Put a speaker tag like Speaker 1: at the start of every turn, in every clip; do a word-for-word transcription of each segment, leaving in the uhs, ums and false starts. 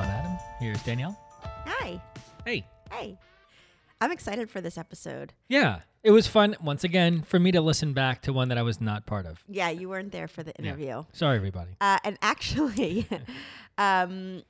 Speaker 1: I'm Adam. Here's Danielle.
Speaker 2: Hi.
Speaker 1: Hey.
Speaker 2: Hey. I'm excited for this episode.
Speaker 1: Yeah, it was fun, once again, for me to listen back to one that I was not part of.
Speaker 2: Yeah, you weren't there for the interview.
Speaker 1: Yeah. Sorry, everybody.
Speaker 2: Uh, and actually, um,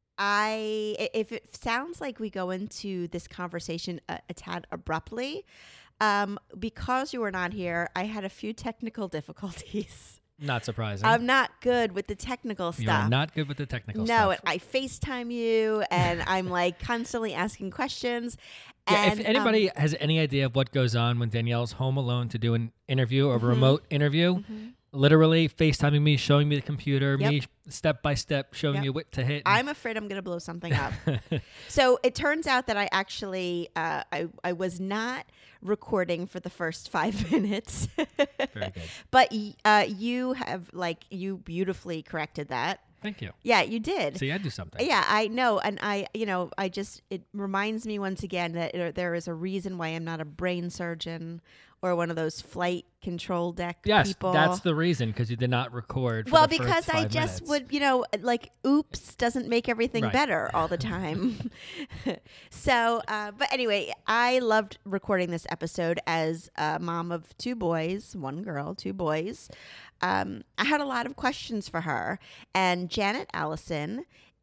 Speaker 2: I if it sounds like we go into this conversation a, a tad abruptly, um, because you were not here, I had a few technical difficulties.
Speaker 1: Not surprising.
Speaker 2: I'm not good with the technical stuff.
Speaker 1: You're not good with the technical
Speaker 2: no,
Speaker 1: stuff.
Speaker 2: No, I FaceTime you, and I'm like constantly asking questions.
Speaker 1: Yeah,
Speaker 2: and,
Speaker 1: if anybody
Speaker 2: um,
Speaker 1: has any idea of what goes on when Danielle's home alone to do an interview or a
Speaker 2: mm-hmm.
Speaker 1: remote interview,
Speaker 2: mm-hmm.
Speaker 1: literally FaceTiming me, showing me the computer,
Speaker 2: Yep.
Speaker 1: me step by step, showing
Speaker 2: Yep.
Speaker 1: you what to hit.
Speaker 2: I'm afraid I'm going to blow something up. So it turns out that I actually, uh, I, I was not recording for the first five minutes.
Speaker 1: Very good.
Speaker 2: But uh, you have, like, you beautifully corrected that.
Speaker 1: Thank you.
Speaker 2: Yeah, you did.
Speaker 1: See, I do something.
Speaker 2: Yeah, I know. And I, you know, I just, it reminds me once again that there- there is a reason why I'm not a brain surgeon or one of those flight control deck
Speaker 1: Yes,
Speaker 2: people.
Speaker 1: that's the reason, because you did not record for
Speaker 2: Well,
Speaker 1: the
Speaker 2: because
Speaker 1: first
Speaker 2: I
Speaker 1: five
Speaker 2: just
Speaker 1: minutes.
Speaker 2: would, you know, like, oops doesn't make everything
Speaker 1: Right.
Speaker 2: better all the time. So, uh, but anyway, I loved recording this episode as a mom of two boys, one girl, two boys. Um, I had a lot of questions for her. And Janet Allison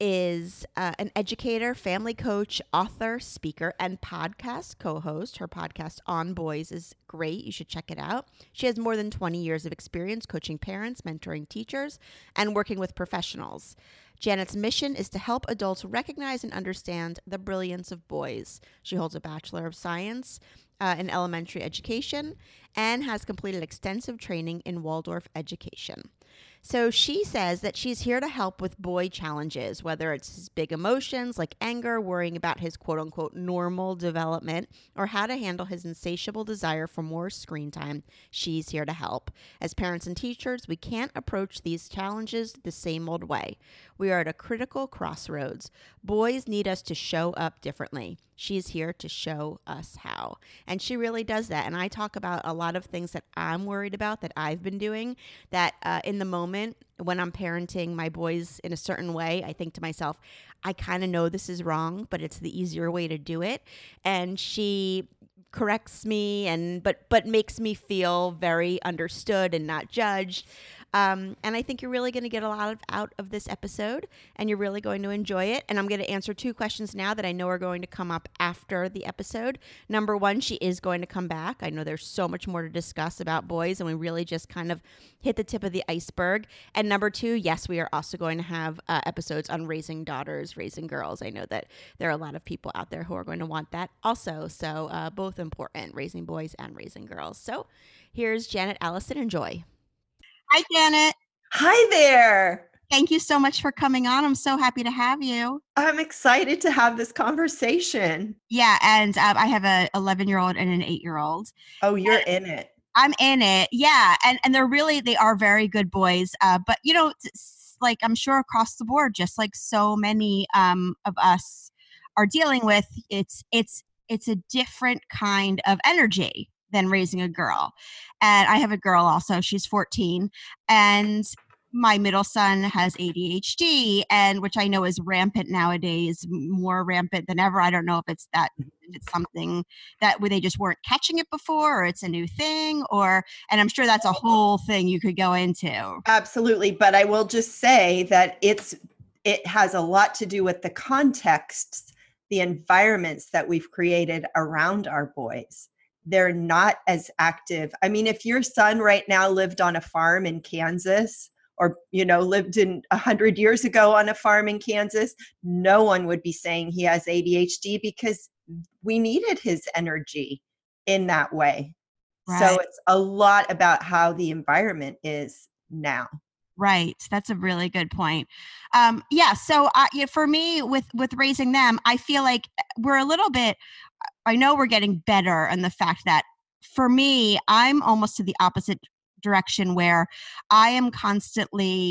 Speaker 2: is uh, an educator, family coach, author, speaker, and podcast co-host. Her podcast On Boys is great. You should check it out. She has more than twenty years of experience coaching parents, mentoring teachers, and working with professionals. Janet's mission is to help adults recognize and understand the brilliance of boys. She holds a Bachelor of Science uh, in elementary education and has completed extensive training in Waldorf education. So she says that she's here to help with boy challenges, whether it's his big emotions like anger, worrying about his quote unquote normal development, or how to handle his insatiable desire for more screen time. She's here to help. As parents and teachers, we can't approach these challenges the same old way. We are at a critical crossroads. Boys need us to show up differently. She's here to show us how. And she really does that. And I talk about a lot of things that I'm worried about that I've been doing that uh, in the moment when I'm parenting my boys in a certain way, I think to myself, I kind of know this is wrong, but it's the easier way to do it. And she corrects me and but but makes me feel very understood and not judged. Um, and I think you're really going to get a lot of, out of this episode, and you're really going to enjoy it. And I'm going to answer two questions now that I know are going to come up after the episode. Number one, she is going to come back. I know there's so much more to discuss about boys, and we really just kind of hit the tip of the iceberg. And number two, yes, we are also going to have uh, episodes on raising daughters, raising girls. I know that there are a lot of people out there who are going to want that also. So uh, both important, raising boys and raising girls. So here's Janet Allison. Enjoy. Hi, Janet.
Speaker 3: Hi there.
Speaker 2: Thank you so much for coming on. I'm so happy to have you.
Speaker 3: I'm excited to have this conversation.
Speaker 2: Yeah, and um, I have a eleven-year-old and an eight-year-old.
Speaker 3: Oh, you're
Speaker 2: and
Speaker 3: in it.
Speaker 2: I'm in it. Yeah, and and they're really they are very good boys. Uh, but you know, it's like I'm sure across the board, just like so many um, of us are dealing with, it's it's it's a different kind of energy than raising a girl. And I have a girl also, she's fourteen, and my middle son has A D H D, and which I know is rampant nowadays, more rampant than ever. I don't know if it's that, if it's something that where they just weren't catching it before, or it's a new thing, or, and I'm sure that's a whole thing you could go into.
Speaker 3: Absolutely. But I will just say that it's, it has a lot to do with the contexts, the environments that we've created around our boys. They're not as active. I mean, if your son right now lived on a farm in Kansas, or, you know, lived in a hundred years ago on a farm in Kansas, no one would be saying he has A D H D because we needed his energy in that way. Right. So it's a lot about how the environment is now.
Speaker 2: Right. That's a really good point. Um, yeah. So uh, yeah, for me with, with raising them, I feel like we're a little bit, I know we're getting better in the fact that for me, I'm almost to the opposite direction where I am constantly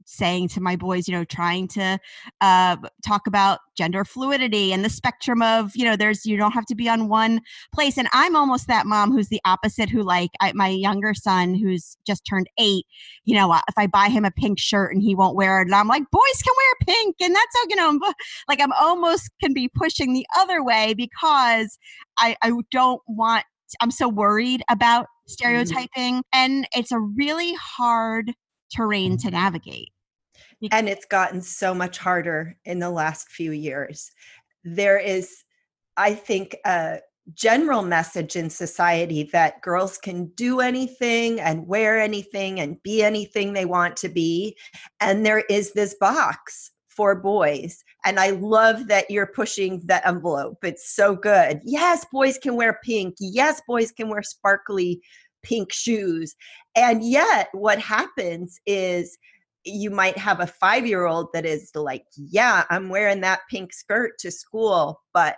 Speaker 4: saying to my boys, you know, trying to uh, talk about gender fluidity and the spectrum of, you know, there's, you don't have to be on one place. And I'm almost that mom who's the opposite, who like I, my younger son, who's just turned eight, you know, if I buy him a pink shirt and he won't wear it, and I'm like, boys can wear pink. And that's, you know, like I'm almost can be pushing the other way because I, I don't want, I'm so worried about stereotyping. Mm-hmm. And it's a really hard terrain to navigate.
Speaker 3: And it's gotten so much harder in the last few years. There is, I think, a general message in society that girls can do anything and wear anything and be anything they want to be. And there is this box for boys. And I love that you're pushing the envelope. It's so good. Yes, boys can wear pink. Yes, boys can wear sparkly pink shoes. And yet what happens is you might have a five-year-old that is like, yeah, I'm wearing that pink skirt to school. But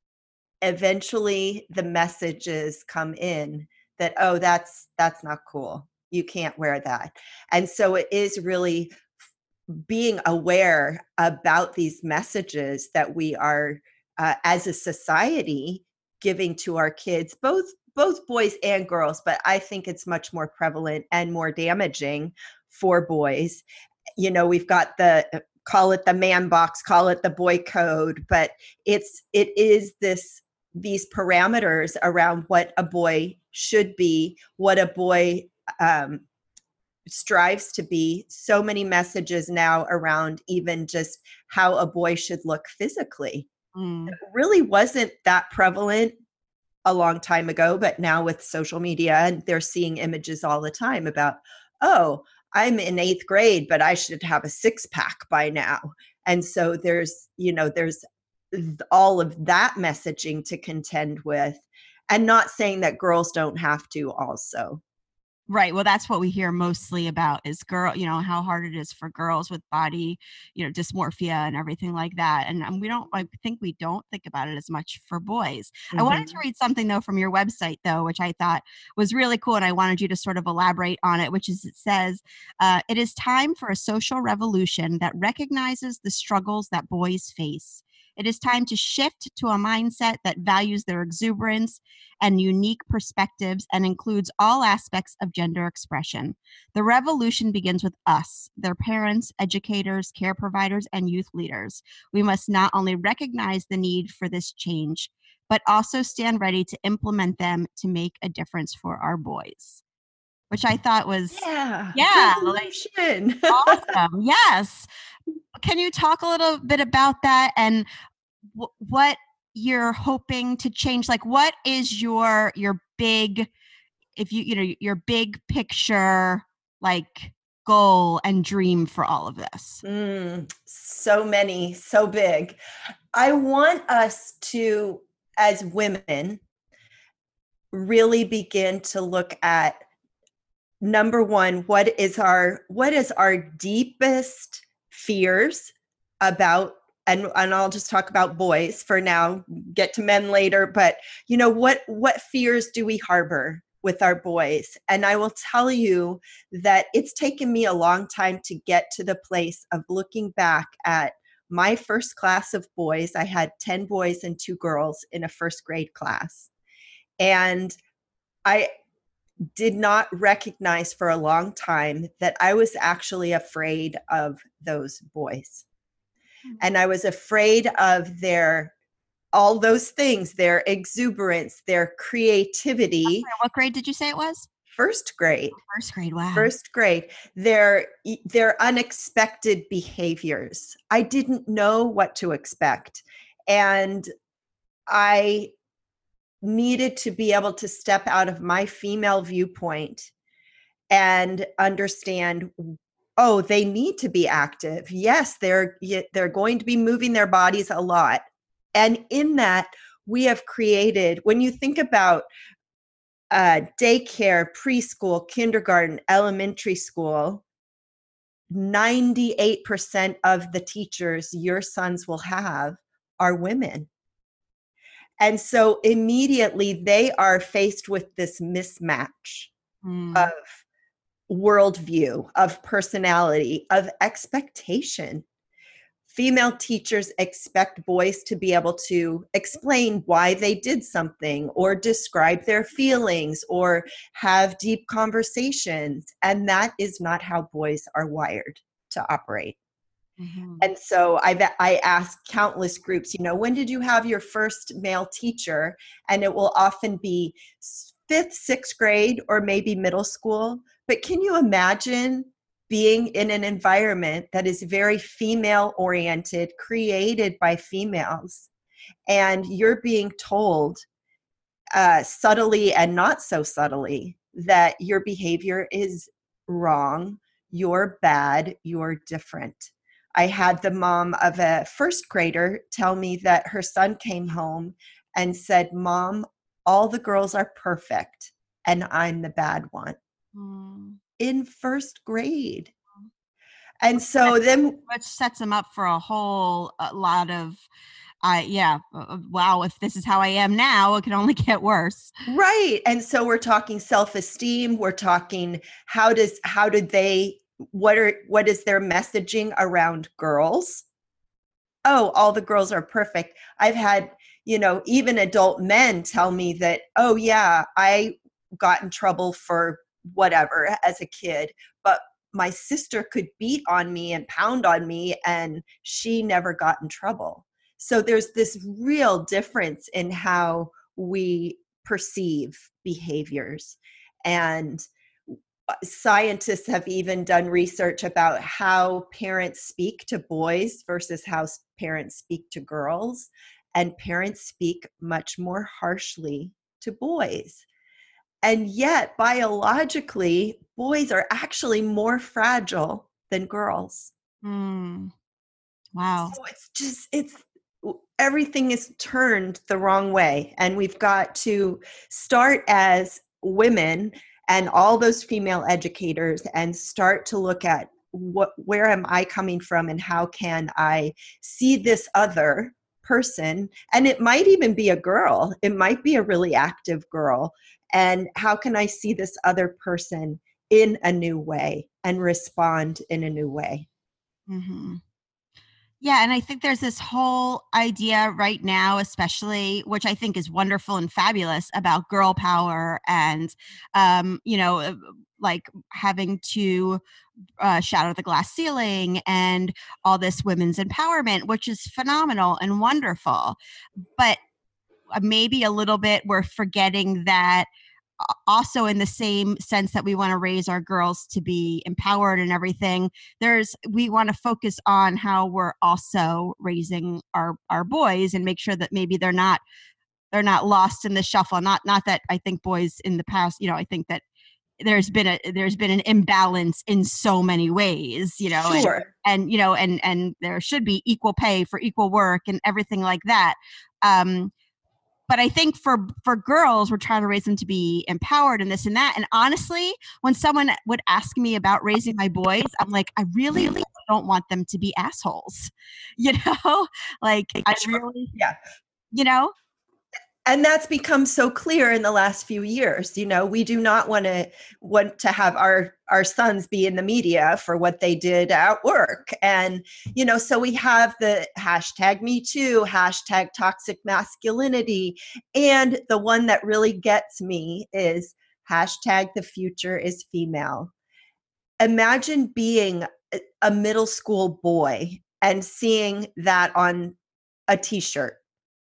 Speaker 3: eventually the messages come in that, oh, that's that's not cool. You can't wear that. And so it is really being aware about these messages that we are, uh, as a society, giving to our kids, both both boys and girls, but I think it's much more prevalent and more damaging for boys. You know, we've got the, call it the man box, call it the boy code, but it's it is this these parameters around what a boy should be, what a boy um, strives to be. So many messages now around even just how a boy should look physically. Mm. It really wasn't that prevalent a long time ago, but now with social media, and they're seeing images all the time about, oh, I'm in eighth grade, but I should have a six pack by now. And so there's, you know, there's all of that messaging to contend with, and not saying that girls don't have to also.
Speaker 4: Right. Well, that's what we hear mostly about is girl, you know, how hard it is for girls with body, you know, dysmorphia and everything like that. And um, we don't, I think we don't think about it as much for boys. Mm-hmm. I wanted to read something though from your website though, which I thought was really cool. And I wanted you to sort of elaborate on it, which is, it says, uh, it is time for a social revolution that recognizes the struggles that boys face. It is time to shift to a mindset that values their exuberance and unique perspectives and includes all aspects of gender expression. The revolution begins with us, their parents, educators, care providers, and youth leaders. We must not only recognize the need for this change, but also stand ready to implement them to make a difference for our boys. Which I thought was,
Speaker 3: yeah,
Speaker 4: yeah,
Speaker 3: like,
Speaker 4: awesome. Yes. Can you talk a little bit about that and w- what you're hoping to change? Like, what is your your big, if you you know your big picture like goal and dream for all of this?
Speaker 3: Mm, so many, so big. I want us to, as women, really begin to look at, number one, what is our what is our deepest fears about, and and I'll just talk about boys for now, get to men later, but you know, what what fears do we harbor with our boys? And I will tell you that it's taken me a long time to get to the place of looking back at my first class of boys. I had ten boys and two girls in a first grade class. And I did not recognize for a long time that I was actually afraid of those boys. Mm-hmm. And I was afraid of their, all those things, their exuberance, their creativity.
Speaker 4: Okay, what grade did you say it was?
Speaker 3: First grade.
Speaker 4: First grade, wow.
Speaker 3: First grade. Their, their unexpected behaviors. I didn't know what to expect. And I needed to be able to step out of my female viewpoint and understand, oh, they need to be active. Yes, they're they're going to be moving their bodies a lot. And in that, we have created, when you think about uh, daycare, preschool, kindergarten, elementary school, ninety-eight percent of the teachers your sons will have are women. And so immediately they are faced with this mismatch mm. of worldview, of personality, of expectation. Female teachers expect boys to be able to explain why they did something or describe their feelings or have deep conversations. And that is not how boys are wired to operate.
Speaker 4: Mm-hmm.
Speaker 3: And so I've I asked countless groups, you know, when did you have your first male teacher? And it will often be fifth, sixth grade, or maybe middle school. But can you imagine being in an environment that is very female oriented, created by females, and you're being told uh, subtly and not so subtly that your behavior is wrong, you're bad, you're different. I had the mom of a first grader tell me that her son came home and said, "Mom, all the girls are perfect and I'm the bad one."
Speaker 4: Mm.
Speaker 3: In first grade. And so then,
Speaker 4: which sets them up for a whole a lot of I yeah uh, wow, if this is how I am now, it can only get worse.
Speaker 3: Right. And so we're talking self-esteem, we're talking how does how did they what are what is their messaging around girls? Oh, all the girls are perfect. I've had, you know, even adult men tell me that, "Oh yeah, I got in trouble for whatever as a kid, but my sister could beat on me and pound on me and she never got in trouble." So there's this real difference in how we perceive behaviors. And scientists have even done research about how parents speak to boys versus how parents speak to girls. And parents speak much more harshly to boys. And yet, biologically, boys are actually more fragile than girls.
Speaker 4: Mm. Wow.
Speaker 3: So it's just, it's, everything is turned the wrong way. And we've got to start as women and all those female educators and start to look at what, where am I coming from and how can I see this other person? And it might even be a girl. It might be a really active girl. And how can I see this other person in a new way and respond in a new way?
Speaker 4: Mm-hmm. Yeah, and I think there's this whole idea right now, especially, which I think is wonderful and fabulous, about girl power and, um, you know, like having to uh, shatter the glass ceiling and all this women's empowerment, which is phenomenal and wonderful. But maybe a little bit we're forgetting that also, in the same sense that we want to raise our girls to be empowered and everything, there's we want to focus on how we're also raising our our boys and make sure that maybe they're not they're not lost in the shuffle. Not not that I think boys in the past, you know, I think that there's been a there's been an imbalance in so many ways, you know,
Speaker 3: Sure.
Speaker 4: and, and you know, and and there should be equal pay for equal work and everything like that. Um, But I think for for girls, we're trying to raise them to be empowered and this and that. And honestly, when someone would ask me about raising my boys, I'm like, I really, really don't want them to be assholes. You know, like I really,
Speaker 3: Yeah.
Speaker 4: you know.
Speaker 3: And that's become so clear in the last few years. You know, we do not want to want to have our our sons be in the media for what they did at work. And, you know, so we have the hashtag Me Too, hashtag toxic masculinity. And the one that really gets me is hashtag the future is female. Imagine being a middle school boy and seeing that on a t-shirt.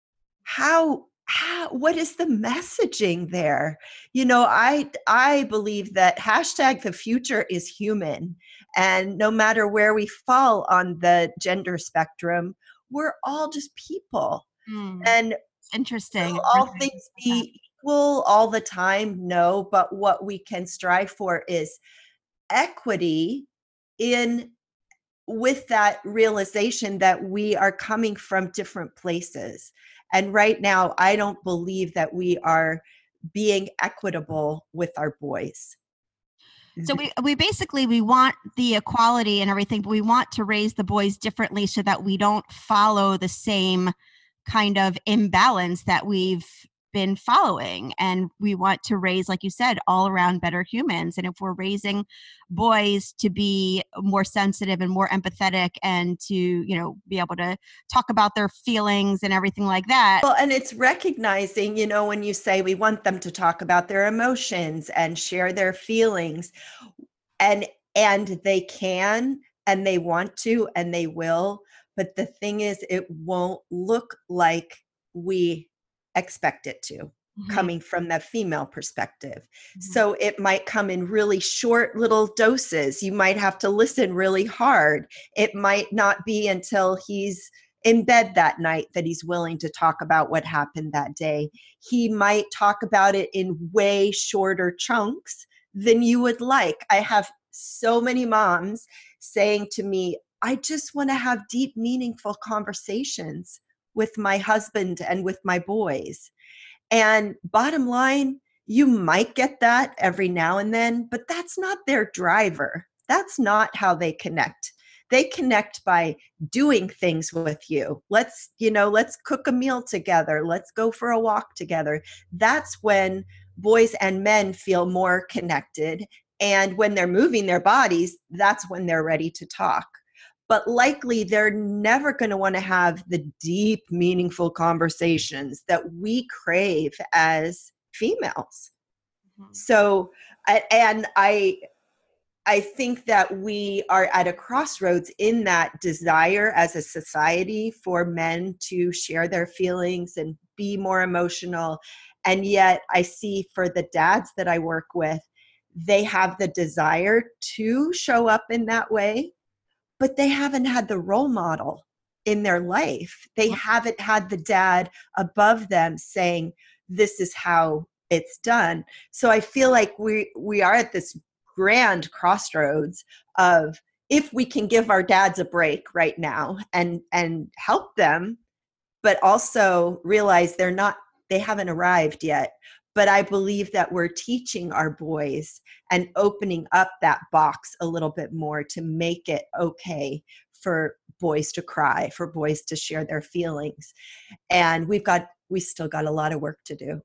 Speaker 3: How How, what is the messaging there? You know, I I believe that hashtag the future is human. And no matter where we fall on the gender spectrum, we're all just people.
Speaker 4: Mm,
Speaker 3: And
Speaker 4: interesting.
Speaker 3: will all things be equal all the time? No, but what we can strive for is equity in with that realization that we are coming from different places. And right now, I don't believe that we are being equitable with our boys.
Speaker 4: So we we basically we want the equality and everything, but we want to raise the boys differently so that we don't follow the same kind of imbalance that we've been following. And we want to raise, like you said, all around better humans. And if we're raising boys to be more sensitive and more empathetic and to, you know, be able to talk about their feelings and everything like that.
Speaker 3: Well, and it's recognizing, you know, when you say we want them to talk about their emotions and share their feelings, and and they can and they want to and they will. But the thing is, it won't look like we expect it to, mm-hmm. coming from that female perspective. Mm-hmm. So it might come in really short little doses. You might have to listen really hard. It might not be until he's in bed that night that he's willing to talk about what happened that day. He might talk about it in way shorter chunks than you would like. I have so many moms saying to me, I just want to have deep, meaningful conversations with my husband and with my boys. And bottom line, you might get that every now and then, but that's not their driver. That's not how they connect. They connect by doing things with you. Let's, you know, let's cook a meal together. Let's go for a walk together. That's when boys and men feel more connected. And when they're moving their bodies, that's when they're ready to talk. But likely they're never going to want to have the deep, meaningful conversations that we crave as females. Mm-hmm. So, and I, I think that we are at a crossroads in that desire as a society for men to share their feelings and be more emotional. And yet I see for the dads that I work with, they have the desire to show up in that way, but they haven't had the role model in their life. They haven't had the dad above them saying, this is how it's done. So I feel like we, we are at this grand crossroads of, if we can give our dads a break right now and, and help them, but also realize they're not, they haven't arrived yet. But I believe that we're teaching our boys and opening up that box a little bit more to make it okay for boys to cry, for boys to share their feelings. And we've got, we still got a lot of work to do.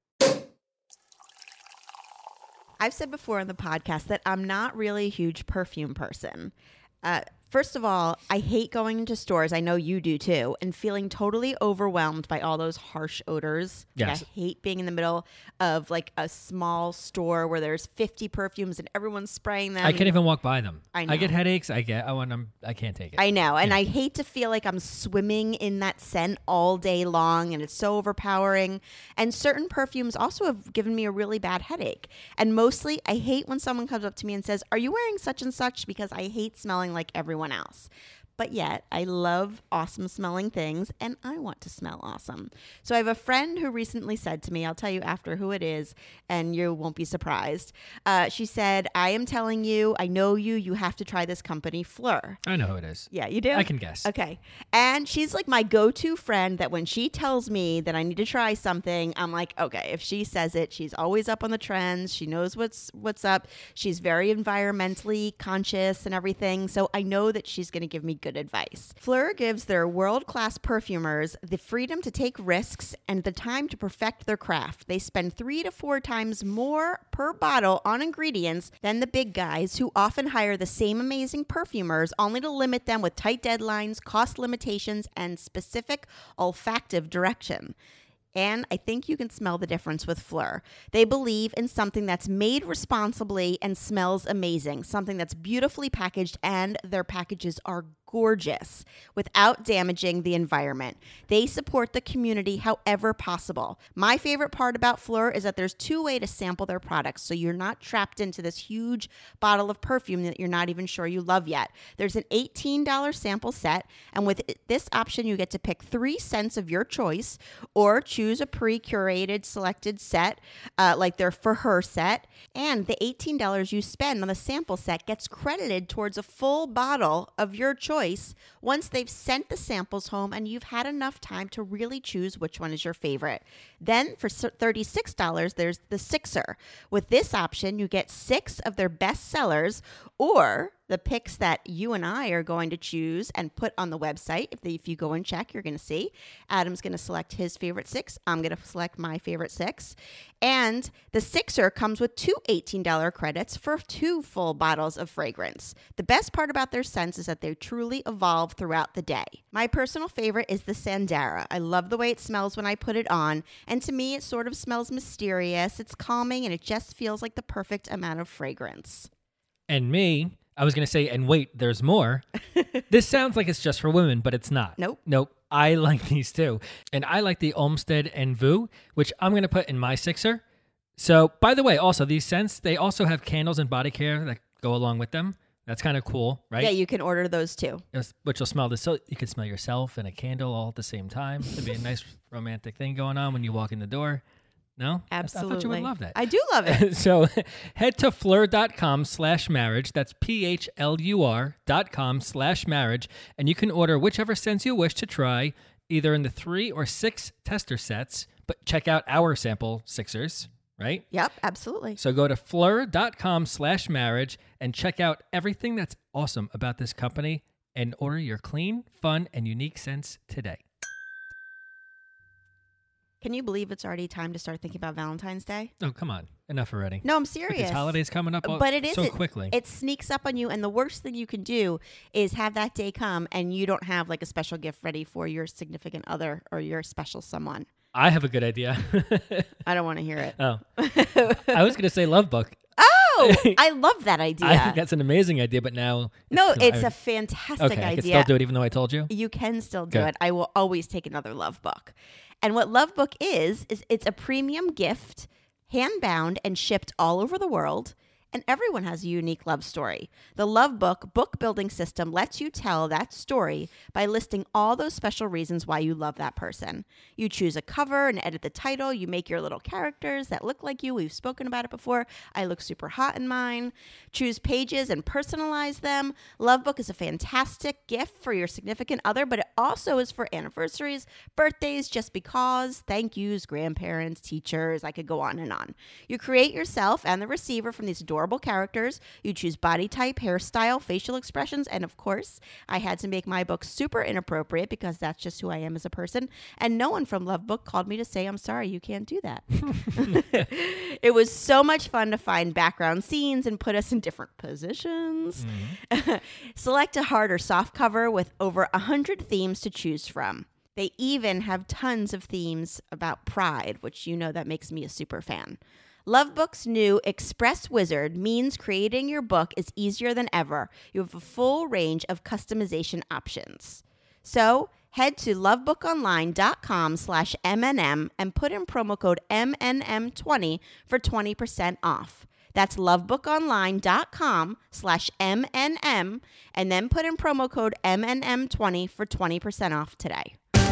Speaker 2: I've said before on the podcast that I'm not really a huge perfume person. Uh, First of all, I hate going into stores, I know you do too, and feeling totally overwhelmed by all those harsh odors.
Speaker 1: Yes.
Speaker 2: Like, I hate being in the middle of like a small store where there's fifty perfumes and everyone's spraying them.
Speaker 1: I can't even walk by them.
Speaker 2: I know.
Speaker 1: I get headaches. I get, oh, and I'm, I can't take it.
Speaker 2: I know. And
Speaker 1: Yeah.
Speaker 2: I hate to feel like I'm swimming in that scent all day long, and it's so overpowering. And certain perfumes also have given me a really bad headache. And mostly, I hate when someone comes up to me and says, are you wearing such and such? Because I hate smelling like everyone else. But yet, I love awesome smelling things, and I want to smell awesome. So I have a friend who recently said to me, I'll tell you after who it is, and you won't be surprised. Uh, she said, I am telling you, I know you, you have to try this company, Fleur.
Speaker 1: I know who it is.
Speaker 2: Yeah, you do?
Speaker 1: I can guess.
Speaker 2: Okay. And she's like my go-to friend that when she tells me that I need to try something, I'm like, okay, if she says it, she's always up on the trends. She knows what's what's up. She's very environmentally conscious and everything. So I know that she's going to give me good advice. Fleur gives their world-class perfumers the freedom to take risks and the time to perfect their craft. They spend three to four times more per bottle on ingredients than the big guys, who often hire the same amazing perfumers only to limit them with tight deadlines, cost limitations, and specific olfactive direction. And I think you can smell the difference with Fleur. They believe in something that's made responsibly and smells amazing, something that's beautifully packaged, and their packages are gorgeous without damaging the environment. They support the community however possible. My favorite part about Fleur is that there's two ways to sample their products, so you're not trapped into this huge bottle of perfume that you're not even sure you love yet. There's an eighteen dollars sample set, and with this option, you get to pick three scents of your choice or choose a pre-curated selected set, uh, like their For Her set, and the eighteen dollars you spend on the sample set gets credited towards a full bottle of your choice once they've sent the samples home and you've had enough time to really choose which one is your favorite. Then for thirty-six dollars, there's the Sixer. With this option, you get six of their best sellers or the picks that you and I are going to choose and put on the website. If, the, if you go and check, you're going to see Adam's going to select his favorite six. I'm going to select my favorite six. And the sixer comes with two eighteen dollars credits for two full bottles of fragrance. The best part about their scents is that they truly evolve throughout the day. My personal favorite is the Sandara. I love the way it smells when I put it on. And to me, it sort of smells mysterious. It's calming and it just feels like the perfect amount of fragrance.
Speaker 1: And me, I was going to say, and wait, there's more. This sounds like it's just for women, but it's not.
Speaker 2: Nope.
Speaker 1: Nope. I like these too. And I like the Olmsted and Vu, which I'm going to put in my sixer. So, by the way, also, these scents, they also have candles and body care that go along with them. That's kind of cool, right?
Speaker 2: Yeah, you can order those too.
Speaker 1: It's- Which will smell this. So you can smell yourself and a candle all at the same time. It'd be a nice romantic thing going on when you walk in the door. No? I-
Speaker 2: Absolutely.
Speaker 1: I thought you would love that.
Speaker 2: I do love it.
Speaker 1: So head to fleur.com slash marriage. That's P-H-L-U-R dot com slash marriage. And you can order whichever scents you wish to try, either in the three or six tester sets. But check out our sample sixers, right?
Speaker 2: Yep, absolutely.
Speaker 1: So go to fleur.com slash marriage and check out everything that's awesome about this company and order your clean, fun, and unique scents today.
Speaker 2: Can you believe it's already time to start thinking about Valentine's Day?
Speaker 1: Oh, come on. Enough already.
Speaker 2: No, I'm
Speaker 1: With
Speaker 2: serious.
Speaker 1: these holidays coming up all,
Speaker 2: But it is
Speaker 1: so
Speaker 2: it-
Speaker 1: quickly.
Speaker 2: It sneaks up on you, and the worst thing you can do is have that day come and you don't have like a special gift ready for your significant other or your special someone.
Speaker 1: I have a good idea.
Speaker 2: I don't want to hear it.
Speaker 1: Oh, I was going to say Love Book.
Speaker 2: Oh, I love that idea.
Speaker 1: I think that's an amazing idea, but now
Speaker 2: no,
Speaker 1: too-
Speaker 2: it's
Speaker 1: I-
Speaker 2: a fantastic
Speaker 1: okay. I can
Speaker 2: idea.
Speaker 1: still do it even though I told you.
Speaker 2: You can still do
Speaker 1: Good.
Speaker 2: it. I will always take another Love Book. And what Love Book is, is it's a premium gift, hand-bound and shipped all over the world, and everyone has a unique love story. The Love Book book building system lets you tell that story by listing all those special reasons why you love that person. You choose a cover and edit the title. You make your little characters that look like you. We've spoken about it before. I look super hot in mine. Choose pages and personalize them. Love Book is a fantastic gift for your significant other, but it also is for anniversaries, birthdays, just because, thank yous, grandparents, teachers. I could go on and on. You create yourself and the receiver from these adorable characters. You choose body type, hairstyle, facial expressions, and of course, I had to make my book super inappropriate because that's just who I am as a person. And no one from Love Book called me to say, I'm sorry, you can't do that. It was so much fun to find background scenes and put us in different positions. Select a hard or soft cover with over one hundred themes to choose from. They even have tons of themes about pride, which you know that makes me a super fan. Love Book's new Express Wizard means creating your book is easier than ever. You have a full range of customization options. So head to lovebookonline.com slash MNM and put in promo code M N M twenty for twenty percent off. That's lovebookonline.com slash MNM and then put in promo code M N M twenty for twenty percent off today.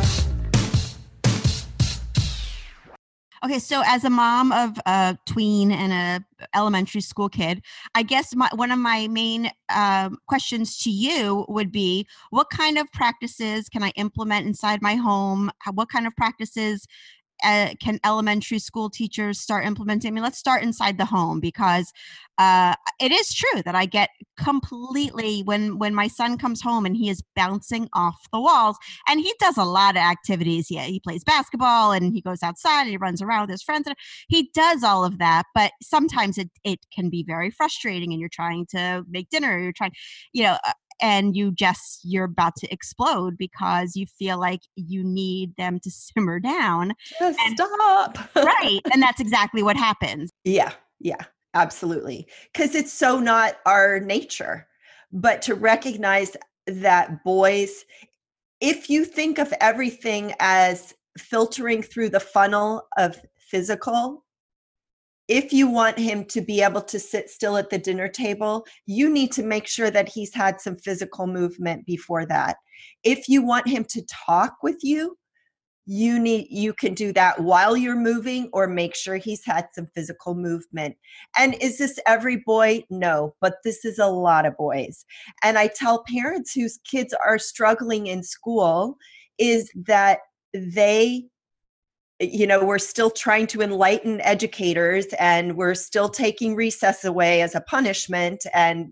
Speaker 4: Okay, so as a mom of a tween and a elementary school kid, I guess my, one of my main um, questions to you would be, what kind of practices can I implement inside my home? How, what kind of practices uh, can elementary school teachers start implementing? I mean, let's start inside the home, because uh, it is true that I get completely, when when my son comes home and he is bouncing off the walls, and he does a lot of activities. Yeah, he plays basketball and he goes outside and he runs around with his friends. And he does all of that, but sometimes it it can be very frustrating, and you're trying to make dinner, you're trying, you know, uh, and you just, you're about to explode because you feel like you need them to simmer down.
Speaker 3: Just
Speaker 4: And-
Speaker 3: stop.
Speaker 4: Right. And that's exactly what happens.
Speaker 3: Yeah, yeah, absolutely. Because it's so not our nature. But to recognize that boys, if you think of everything as filtering through the funnel of physical, if you want him to be able to sit still at the dinner table, you need to make sure that he's had some physical movement before that. If you want him to talk with you, you need you can do that while you're moving, or make sure he's had some physical movement. And is this every boy? No, but this is a lot of boys. And I tell parents whose kids are struggling in school is that they, you know, we're still trying to enlighten educators, and we're still taking recess away as a punishment and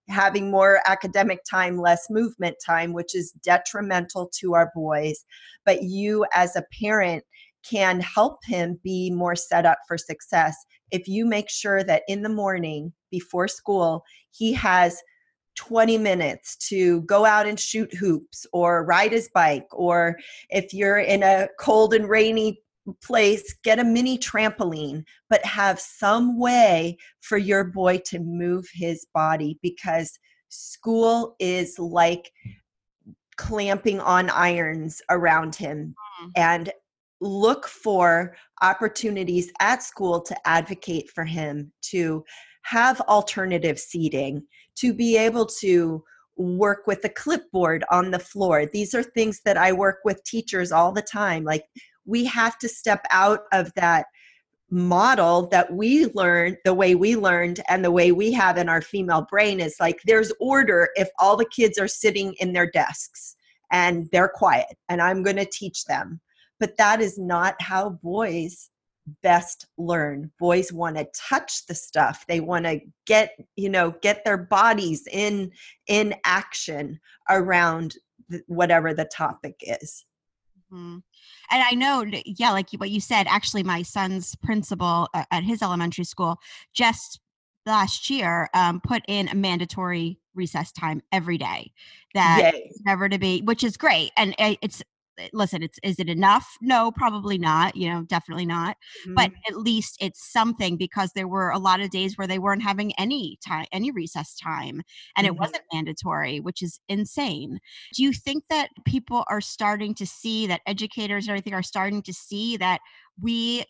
Speaker 3: having more academic time, less movement time, which is detrimental to our boys. But you as a parent can help him be more set up for success if you make sure that in the morning before school, he has twenty minutes to go out and shoot hoops or ride his bike, or if you're in a cold and rainy place, get a mini trampoline, but have some way for your boy to move his body, because school is like clamping on irons around him. Mm. And look for opportunities at school to advocate for him, to have alternative seating, to be able to work with a clipboard on the floor. These are things that I work with teachers all the time. Like, we have to step out of that model that we learned, the way we learned and the way we have in our female brain is like, there's order if all the kids are sitting in their desks and they're quiet and I'm going to teach them. But that is not how boys best learn. Boys want to touch the stuff. They want to get, you know, get their bodies in, in action around th- whatever the topic is.
Speaker 4: Mm-hmm. And I know, yeah, like what you said, actually my son's principal uh, at his elementary school just last year um, put in a mandatory recess time every day. That
Speaker 3: Yay.
Speaker 4: is never to be, which is great. And it's, listen, it's, is it enough? No, probably not, you know, definitely not. Mm-hmm. But at least it's something, because there were a lot of days where they weren't having any time, any recess time, and mm-hmm. it wasn't mandatory, which is insane. Do you think that people are starting to see, that educators and everything are starting to see that we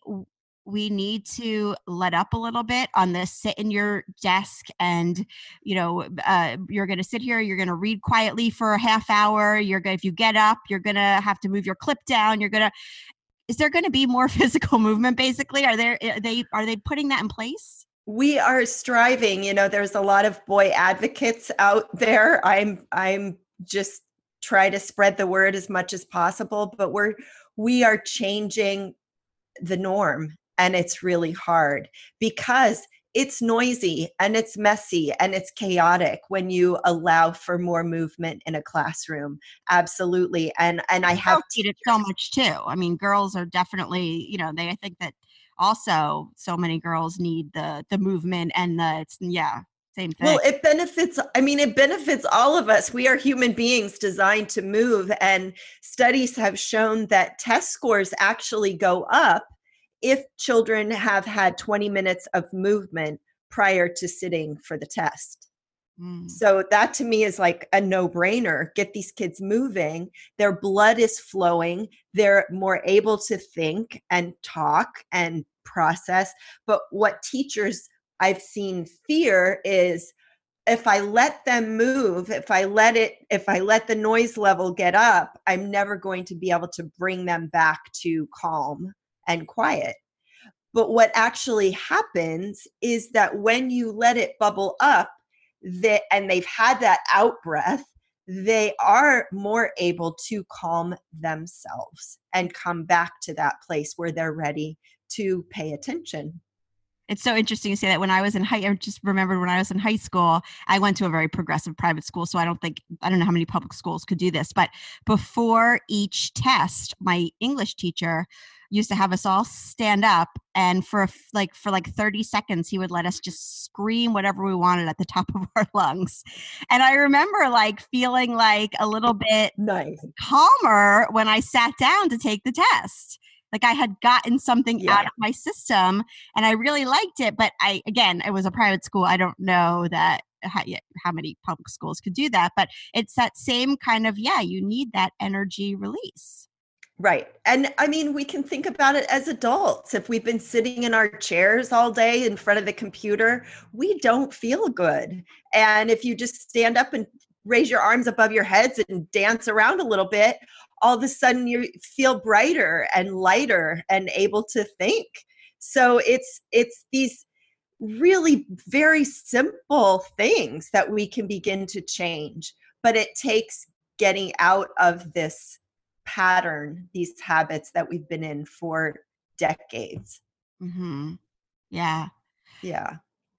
Speaker 4: we need to let up a little bit on this sit in your desk and, you know, uh, you're going to sit here, you're going to read quietly for a half hour. You're going, if you get up, you're going to have to move your clip down. You're going to, is there going to be more physical movement basically? Are there, are they, are they putting that in place?
Speaker 3: We are striving, you know, there's a lot of boy advocates out there. I'm, I'm just try to spread the word as much as possible, but we're, we are changing the norm. And it's really hard because it's noisy and it's messy and it's chaotic when you allow for more movement in a classroom. Absolutely. And and I have
Speaker 4: need it so much too. I mean, girls are definitely, you know, they I think that also so many girls need the the movement and the it's, yeah. Same thing.
Speaker 3: Well, it benefits, I mean, it benefits all of us. We are human beings designed to move. And studies have shown that test scores actually go up if children have had twenty minutes of movement prior to sitting for the test. Mm. So that to me is like a no-brainer. Get these kids moving. Their blood is flowing. They're more able to think and talk and process. But what teachers I've seen fear is, if I let them move, if I let it, if I let the noise level get up, I'm never going to be able to bring them back to calm and quiet. But what actually happens is that when you let it bubble up, that, and they've had that out breath, they are more able to calm themselves and come back to that place where they're ready to pay attention.
Speaker 4: It's so interesting to say that. When I was in high, I just remembered when I was in high school, I went to a very progressive private school. So I don't think, I don't know how many public schools could do this, but before each test, my English teacher used to have us all stand up, and for like, for like thirty seconds, he would let us just scream whatever we wanted at the top of our lungs. And I remember like feeling like a little bit
Speaker 3: nice.
Speaker 4: calmer when I sat down to take the test. Like I had gotten something yeah. out of my system and I really liked it. But I, again, it was a private school. I don't know that how, how many public schools could do that, but it's that same kind of, yeah, you need that energy release.
Speaker 3: Right. And I mean, we can think about it as adults. If we've been sitting in our chairs all day in front of the computer, we don't feel good. And if you just stand up and raise your arms above your heads and dance around a little bit, all of a sudden you feel brighter and lighter and able to think. So it's it's these really very simple things that we can begin to change, but it takes getting out of this pattern, these habits that we've been in for decades.
Speaker 4: Mm-hmm. Yeah.
Speaker 3: Yeah.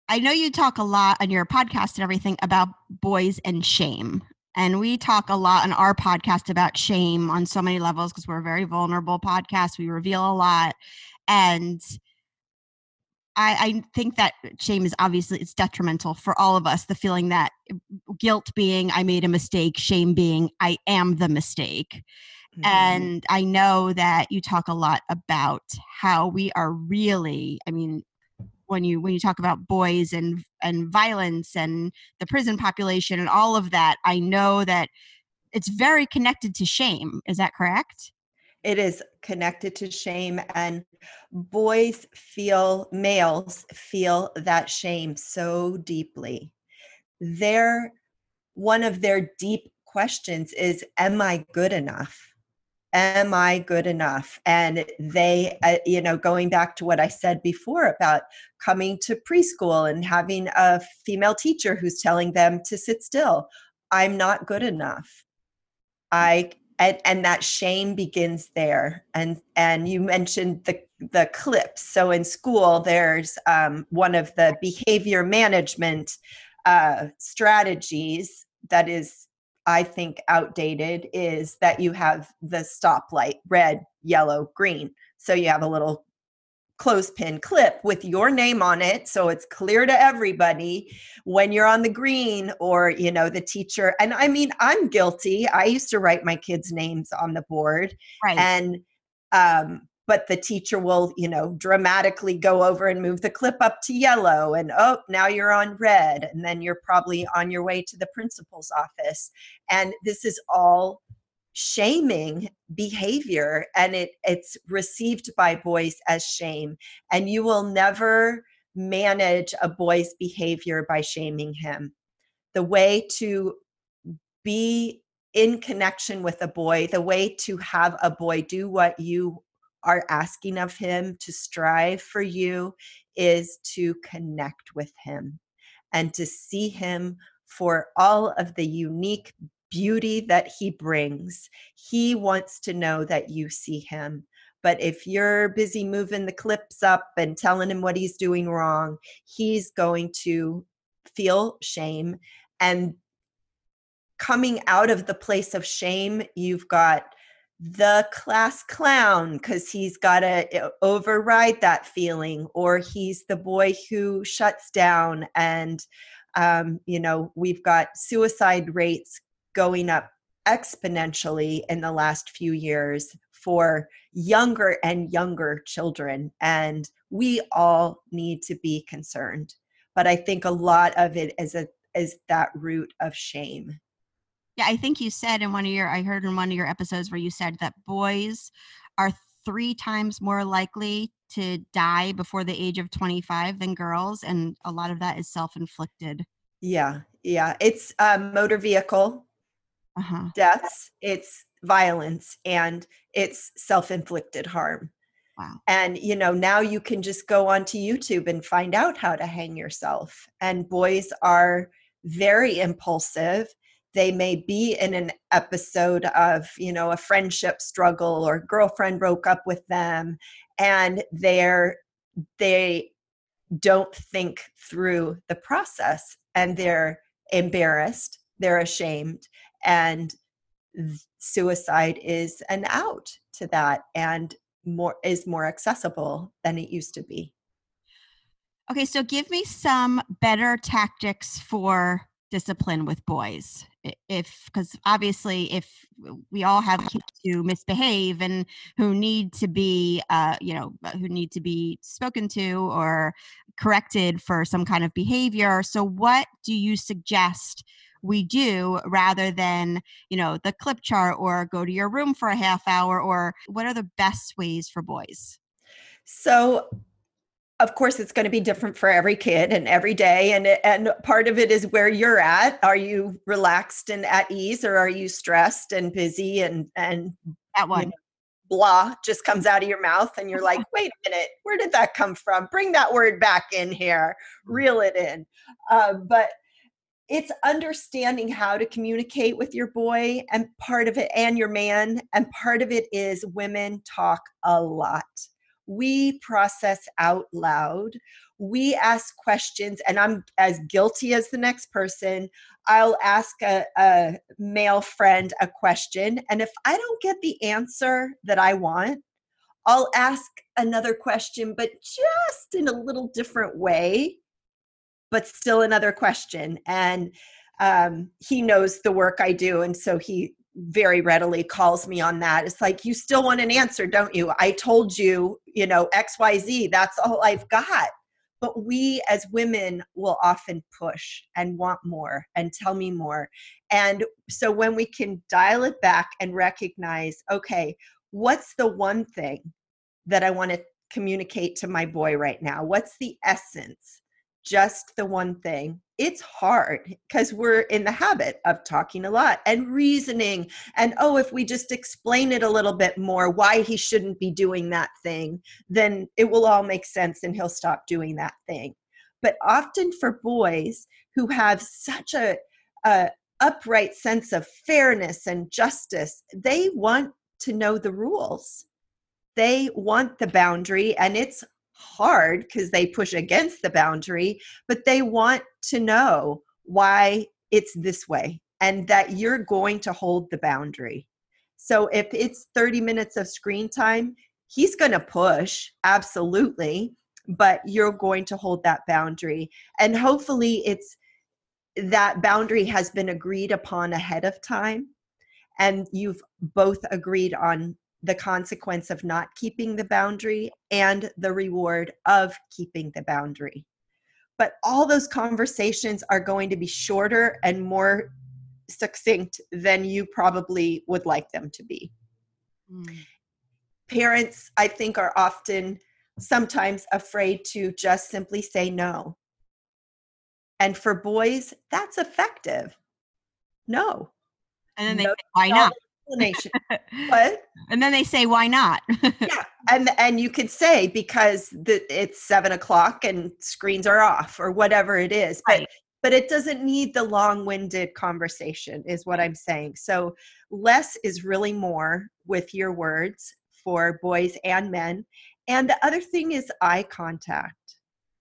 Speaker 4: I know you talk a lot on your podcast and everything about boys and shame. And we talk a lot on our podcast about shame on so many levels because we're a very vulnerable podcast. We reveal a lot. And I, I think that shame is obviously, it's detrimental for all of us. The feeling that guilt being I made a mistake, shame being I am the mistake. Mm-hmm. And I know that you talk a lot about how we are really, I mean, when you when you talk about boys and and violence and the prison population and all of that, I know that it's very connected to shame. Is that correct?
Speaker 3: It is connected to shame, and boys feel, males feel that shame so deeply. Their, one of their deep questions is, am I good enough? Am I good enough? And they, uh, you know, going back to what I said before about coming to preschool and having a female teacher who's telling them to sit still, I'm not good enough. I and, and that shame begins there. And and you mentioned the the clips. So in school, there's um, one of the behavior management uh, strategies that is, I think, outdated, is that you have the stoplight, red, yellow, green. So you have a little clothespin clip with your name on it, so it's clear to everybody when you're on the green, or, you know, the teacher. And I mean, I'm guilty. I used to write my kids' names on the board.
Speaker 4: Right.
Speaker 3: And, um, but the teacher will, you know, dramatically go over and move the clip up to yellow, and oh, now you're on red. And then you're probably on your way to the principal's office. And this is all shaming behavior, and it it's received by boys as shame. And you will never manage a boy's behavior by shaming him. The way to be in connection with a boy, the way to have a boy do what you are asking of him, to strive for you, is to connect with him and to see him for all of the unique beauty that he brings. He wants to know that you see him. But if you're busy moving the clips up and telling him what he's doing wrong, he's going to feel shame. And coming out of the place of shame, you've got the class clown, because he's got to override that feeling, or he's the boy who shuts down. And, um, you know, we've got suicide rates going up exponentially in the last few years for younger and younger children. And we all need to be concerned. But I think a lot of it is a is that root of shame.
Speaker 4: Yeah, I think you said in one of your, I heard in one of your episodes where you said that boys are three times more likely to die before the age of twenty-five than girls. And a lot of that is self-inflicted.
Speaker 3: Yeah, yeah. It's um, motor vehicle
Speaker 4: uh-huh.
Speaker 3: deaths, it's violence, and it's self-inflicted harm.
Speaker 4: Wow.
Speaker 3: And, you know, now you can just go onto YouTube and find out how to hang yourself. And boys are very impulsive. They may be in an episode of, you know, a friendship struggle, or girlfriend broke up with them, and they're, they don't think through the process, and they're embarrassed, they're ashamed, and suicide is an out to that, and more is more accessible than it used to be.
Speaker 4: Okay, so give me some better tactics for discipline with boys. If, because obviously if we all have kids who misbehave and who need to be, uh, you know, who need to be spoken to or corrected for some kind of behavior. So what do you suggest we do rather than, you know, the clip chart or go to your room for a half hour, or what are the best ways for boys?
Speaker 3: So of course, it's going to be different for every kid and every day. And, and part of it is where you're at. Are you relaxed and at ease, or are you stressed and busy and, and
Speaker 4: that one,
Speaker 3: you know, blah just comes out of your mouth, and you're like, wait a minute, where did that come from? Bring that word back in here, reel it in. Uh, but it's understanding how to communicate with your boy, and part of it, and your man. And part of it is women talk a lot. We process out loud. We ask questions, and I'm as guilty as the next person. I'll ask a, a male friend a question, and if I don't get the answer that I want, I'll ask another question, but just in a little different way, but still another question. And um, he knows the work I do, and so he very readily calls me on that. It's like, you still want an answer, don't you? I told you, you know, X Y Z, that's all I've got. But we as women will often push and want more and tell me more. And so when we can dial it back and recognize, okay, what's the one thing that I want to communicate to my boy right now? What's the essence? Just the one thing. It's hard because we're in the habit of talking a lot and reasoning. And, oh, if we just explain it a little bit more, why he shouldn't be doing that thing, then it will all make sense and he'll stop doing that thing. But often for boys who have such a, a upright sense of fairness and justice, they want to know the rules. They want the boundary, and it's hard because they push against the boundary, but they want to know why it's this way and that you're going to hold the boundary. So if it's thirty minutes of screen time, he's going to push, absolutely, but you're going to hold that boundary. And hopefully it's that boundary has been agreed upon ahead of time, and you've both agreed on the consequence of not keeping the boundary and the reward of keeping the boundary. But all those conversations are going to be shorter and more succinct than you probably would like them to be. Mm. Parents, I think, are often sometimes afraid to just simply say no. And for boys, that's effective. No.
Speaker 4: And then they
Speaker 3: no,
Speaker 4: say, why not?
Speaker 3: What?
Speaker 4: And then they say, why not?
Speaker 3: Yeah. And and you could say, because the, it's seven o'clock and screens are off or whatever it is. But,
Speaker 4: right.
Speaker 3: but it doesn't need the long-winded conversation is what I'm saying. So less is really more with your words for boys and men. And the other thing is eye contact.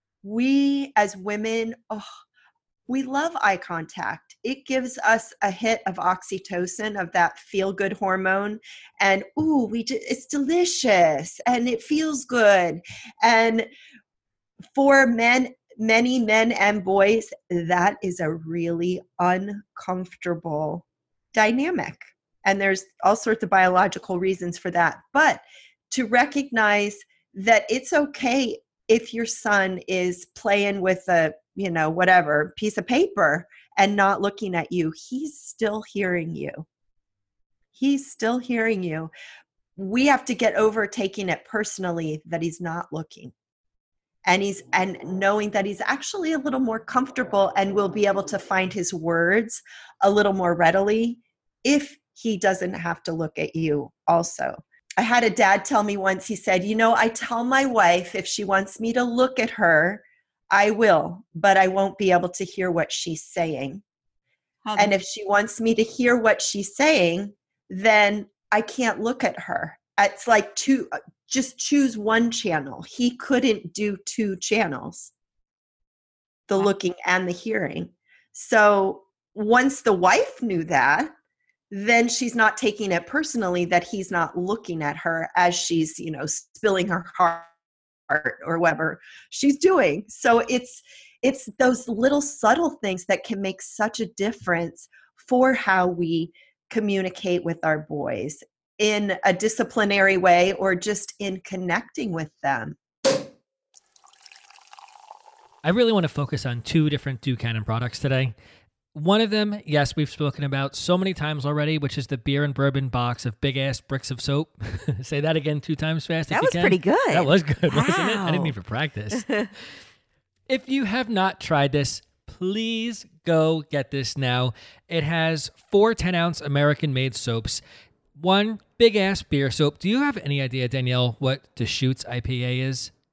Speaker 3: We as women, oh, we love eye contact. It gives us a hit of oxytocin, of that feel-good hormone. And, ooh, we just, it's delicious and it feels good. And for men, many men and boys, that is a really uncomfortable dynamic. And there's all sorts of biological reasons for that. But to recognize that it's okay if your son is playing with a, you know, whatever piece of paper and not looking at you, he's still hearing you. He's still hearing you. We have to get over taking it personally that he's not looking. And he's and knowing that he's actually a little more comfortable and will be able to find his words a little more readily if he doesn't have to look at you also. I had a dad tell me once, he said, you know, I tell my wife if she wants me to look at her, I will, but I won't be able to hear what she's saying. How and if she wants me to hear what she's saying, then I can't look at her. It's like two, just choose one channel. He couldn't do two channels, the looking and the hearing. So once the wife knew that, then she's not taking it personally that he's not looking at her as she's, you know, spilling her heart or whatever she's doing. So it's it's those little subtle things that can make such a difference for how we communicate with our boys in a disciplinary way or just in connecting with them.
Speaker 1: I really want to focus on two different Duchanin products today. One of them, yes, we've spoken about so many times already, which is the beer and bourbon box of big-ass bricks of soap. Say that again two times fast if
Speaker 2: that
Speaker 1: you
Speaker 2: was
Speaker 1: can.
Speaker 2: Pretty good.
Speaker 1: That was good,
Speaker 2: wow.
Speaker 1: wasn't it? I didn't even practice. If you have not tried this, please go get this now. It has four ten-ounce American-made soaps, one big-ass beer soap. Do you have any idea, Danielle, what Deschutes I P A is?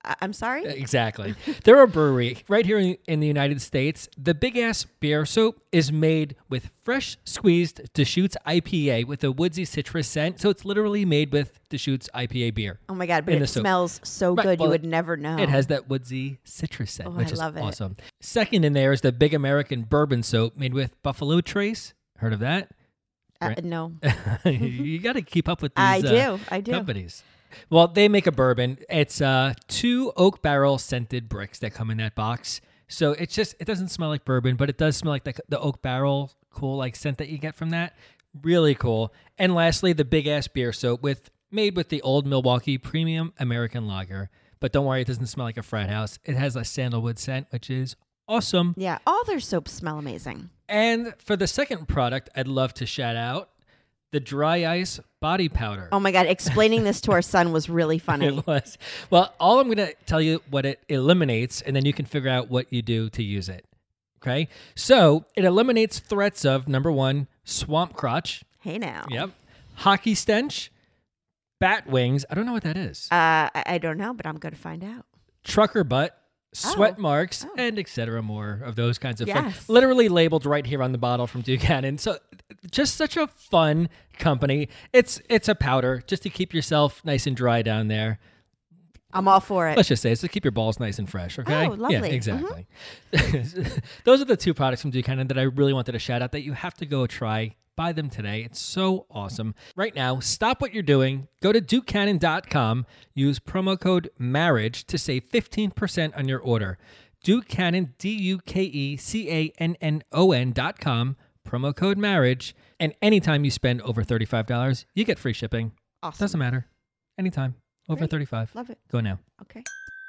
Speaker 2: I- I'm sorry?
Speaker 1: Exactly. They're a brewery right here in, in the United States. The Big Ass Beer Soap is made with fresh squeezed Deschutes I P A with a woodsy citrus scent. So it's literally made with Deschutes I P A beer.
Speaker 2: Oh my God, but
Speaker 1: in
Speaker 2: it
Speaker 1: the soap.
Speaker 2: smells so
Speaker 1: Right,
Speaker 2: good.
Speaker 1: well,
Speaker 2: you would never know.
Speaker 1: It has that woodsy citrus scent,
Speaker 2: Oh,
Speaker 1: which
Speaker 2: I
Speaker 1: is
Speaker 2: love it.
Speaker 1: awesome. Second in there is the Big American Bourbon Soap made with Buffalo Trace. Heard of that?
Speaker 2: Uh, no.
Speaker 1: You got to keep up with these
Speaker 2: I
Speaker 1: uh,
Speaker 2: do. I do.
Speaker 1: companies. Well, they make a bourbon. It's uh, two oak barrel scented bricks that come in that box. So it's just, it doesn't smell like bourbon, but it does smell like the, the oak barrel, cool like scent that you get from that. Really cool. And lastly, the Big Ass Beer Soap with made with the Old Milwaukee Premium American Lager. But don't worry, it doesn't smell like a frat house. It has a sandalwood scent, which is awesome.
Speaker 2: Yeah, all their soaps smell amazing.
Speaker 1: And for the second product, I'd love to shout out the Dry Ice Body Powder.
Speaker 2: Oh my God, explaining this to our son was really funny.
Speaker 1: It was. Well, all I'm going to tell you what it eliminates, and then you can figure out what you do to use it. Okay? So it eliminates threats of, number one, swamp crotch.
Speaker 2: Hey now.
Speaker 1: Yep. Hockey stench. Bat wings. I don't know what that is.
Speaker 2: Uh, I, I don't know, but I'm going to find out.
Speaker 1: Trucker butt. Sweat
Speaker 2: Oh.
Speaker 1: marks,
Speaker 2: Oh.
Speaker 1: and et cetera. More of those kinds of fun.
Speaker 2: Yes.
Speaker 1: Literally labeled right here on the bottle from Ducannon. So just such a fun company. It's it's a powder just to keep yourself nice and dry down there.
Speaker 2: I'm all for it.
Speaker 1: Let's just say it's to keep your balls nice and fresh, okay?
Speaker 2: Oh, lovely.
Speaker 1: Yeah, exactly. Those are the two products from Ducannon that I really wanted to shout out that you have to go try. Buy them today. It's so awesome. Right now, stop what you're doing. Go to Ducannon dot com. Use promo code MARRIAGE to save fifteen percent on your order. Ducannon, D U K E C A N N O N dot com. Promo code MARRIAGE. And anytime you spend over thirty-five dollars, you get free shipping.
Speaker 2: Awesome.
Speaker 1: Doesn't matter. Anytime. Over
Speaker 2: Great.
Speaker 1: thirty-five.
Speaker 2: Love it.
Speaker 1: Go now.
Speaker 2: Okay.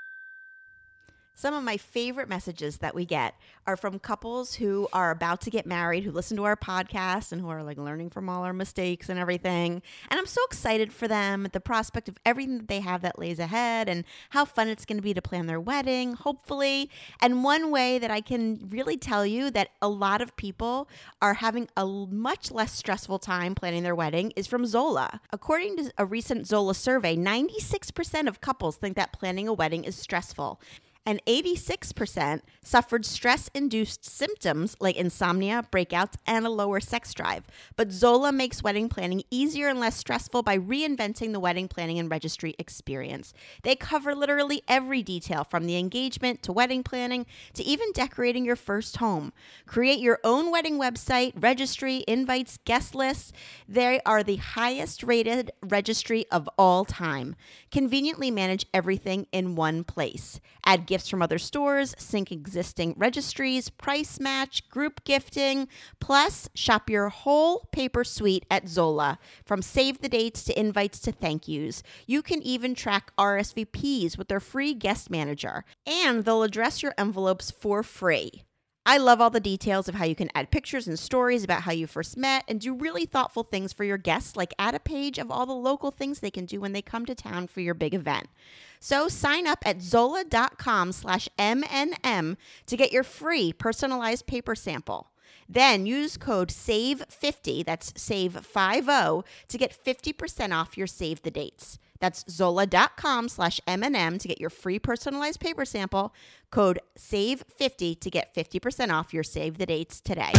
Speaker 2: Some of my favorite messages that we get are from couples who are about to get married, who listen to our podcast and who are like learning from all our mistakes and everything. And I'm so excited for them at the prospect of everything that they have that lays ahead and how fun it's going to be to plan their wedding, hopefully. And one way that I can really tell you that a lot of people are having a l- much less stressful time planning their wedding is from Zola. According to a recent Zola survey, ninety-six percent of couples think that planning a wedding is stressful. And eighty-six percent suffered stress-induced symptoms like insomnia, breakouts, and a lower sex drive. But Zola makes wedding planning easier and less stressful by reinventing the wedding planning and registry experience. They cover literally every detail from the engagement to wedding planning to even decorating your first home. Create your own wedding website, registry, invites, guest lists. They are the highest-rated registry of all time. Conveniently manage everything in one place. Add gifts from other stores, sync existing registries, price match, group gifting, plus shop your whole paper suite at Zola. From save the dates to invites to thank yous. You can even track R S V Ps with their free guest manager, and they'll address your envelopes for free. I love all the details of how you can add pictures and stories about how you first met and do really thoughtful things for your guests, like add a page of all the local things they can do when they come to town for your big event. So sign up at zola.com slash MNM to get your free personalized paper sample. Then use code save fifty, that's save fifty, to get fifty percent off your save the dates. That's zola.com slash MNM to get your free personalized paper sample. Code save fifty to get fifty percent off your save the dates today.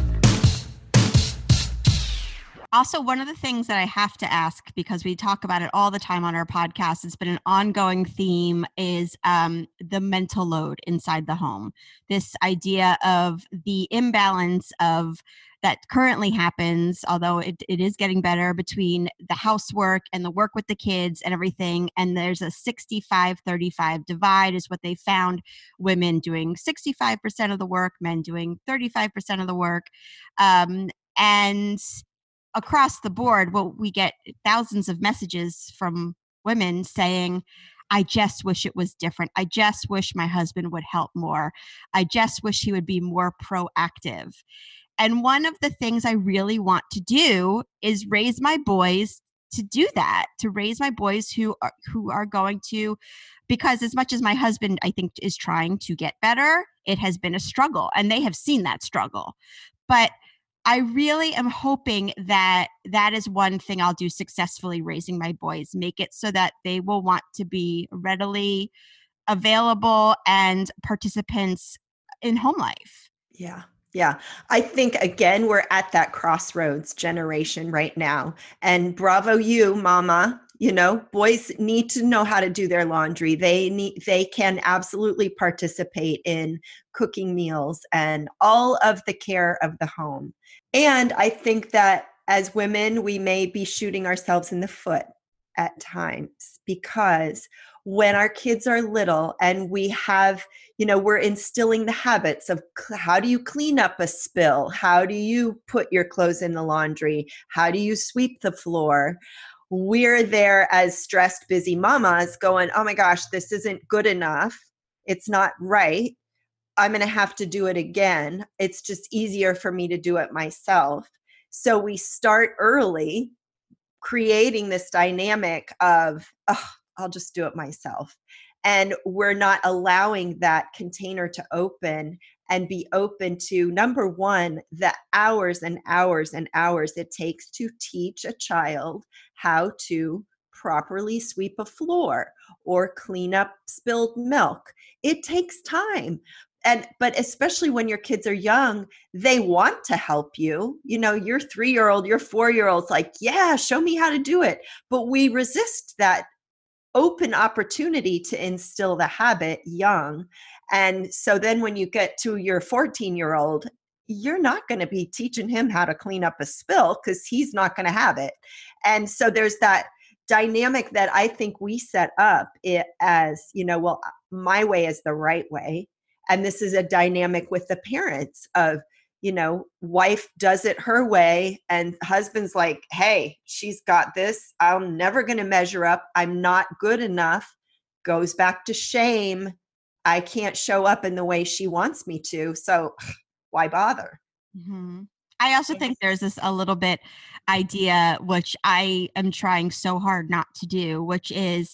Speaker 4: Also, one of the things that I have to ask, because we talk about it all the time on our podcast, it's been an ongoing theme, is um, the mental load inside the home. This idea of the imbalance of that currently happens, although it, it is getting better, between the housework and the work with the kids and everything. And there's a sixty-five thirty-five divide is what they found. Women doing sixty-five percent of the work, men doing thirty-five percent of the work. Um, and across the board, well, we get thousands of messages from women saying, I just wish it was different. I just wish my husband would help more. I just wish he would be more proactive. And one of the things I really want to do is raise my boys to do that, to raise my boys who are, who are going to, because as much as my husband, I think, is trying to get better, it has been a struggle, and they have seen that struggle. But I really am hoping that that is one thing I'll do successfully raising my boys, make it so that they will want to be readily available and participants in home life.
Speaker 3: Yeah. Yeah. I think, again, we're at that crossroads generation right now. And bravo you, mama. You know, boys need to know how to do their laundry. They need, they can absolutely participate in cooking meals and all of the care of the home. And I think that as women, we may be shooting ourselves in the foot at times, because when our kids are little and we have, you know, we're instilling the habits of cl- how do you clean up a spill? How do you put your clothes in the laundry? How do you sweep the floor? We're there as stressed, busy mamas going, oh my gosh, this isn't good enough. It's not right. I'm going to have to do it again. It's just easier for me to do it myself. So we start early creating this dynamic of, oh, I'll just do it myself. And we're not allowing that container to open and be open to, number one, the hours and hours and hours it takes to teach a child how to properly sweep a floor or clean up spilled milk. It takes time. And, but especially when your kids are young, they want to help you. You know, your three-year-old, your four-year-old's like, yeah, show me how to do it. But we resist that open opportunity to instill the habit young. And so then when you get to your fourteen-year-old, you're not going to be teaching him how to clean up a spill because he's not going to have it. And so there's that dynamic that I think we set up it as, you know, well, my way is the right way. And this is a dynamic with the parents of, you know, wife does it her way and husband's like, hey, she's got this. I'm never going to measure up. I'm not good enough. Goes back to shame. I can't show up in the way she wants me to. So why bother?
Speaker 4: Mm-hmm. I also think there's this a little bit idea, which I am trying so hard not to do, which is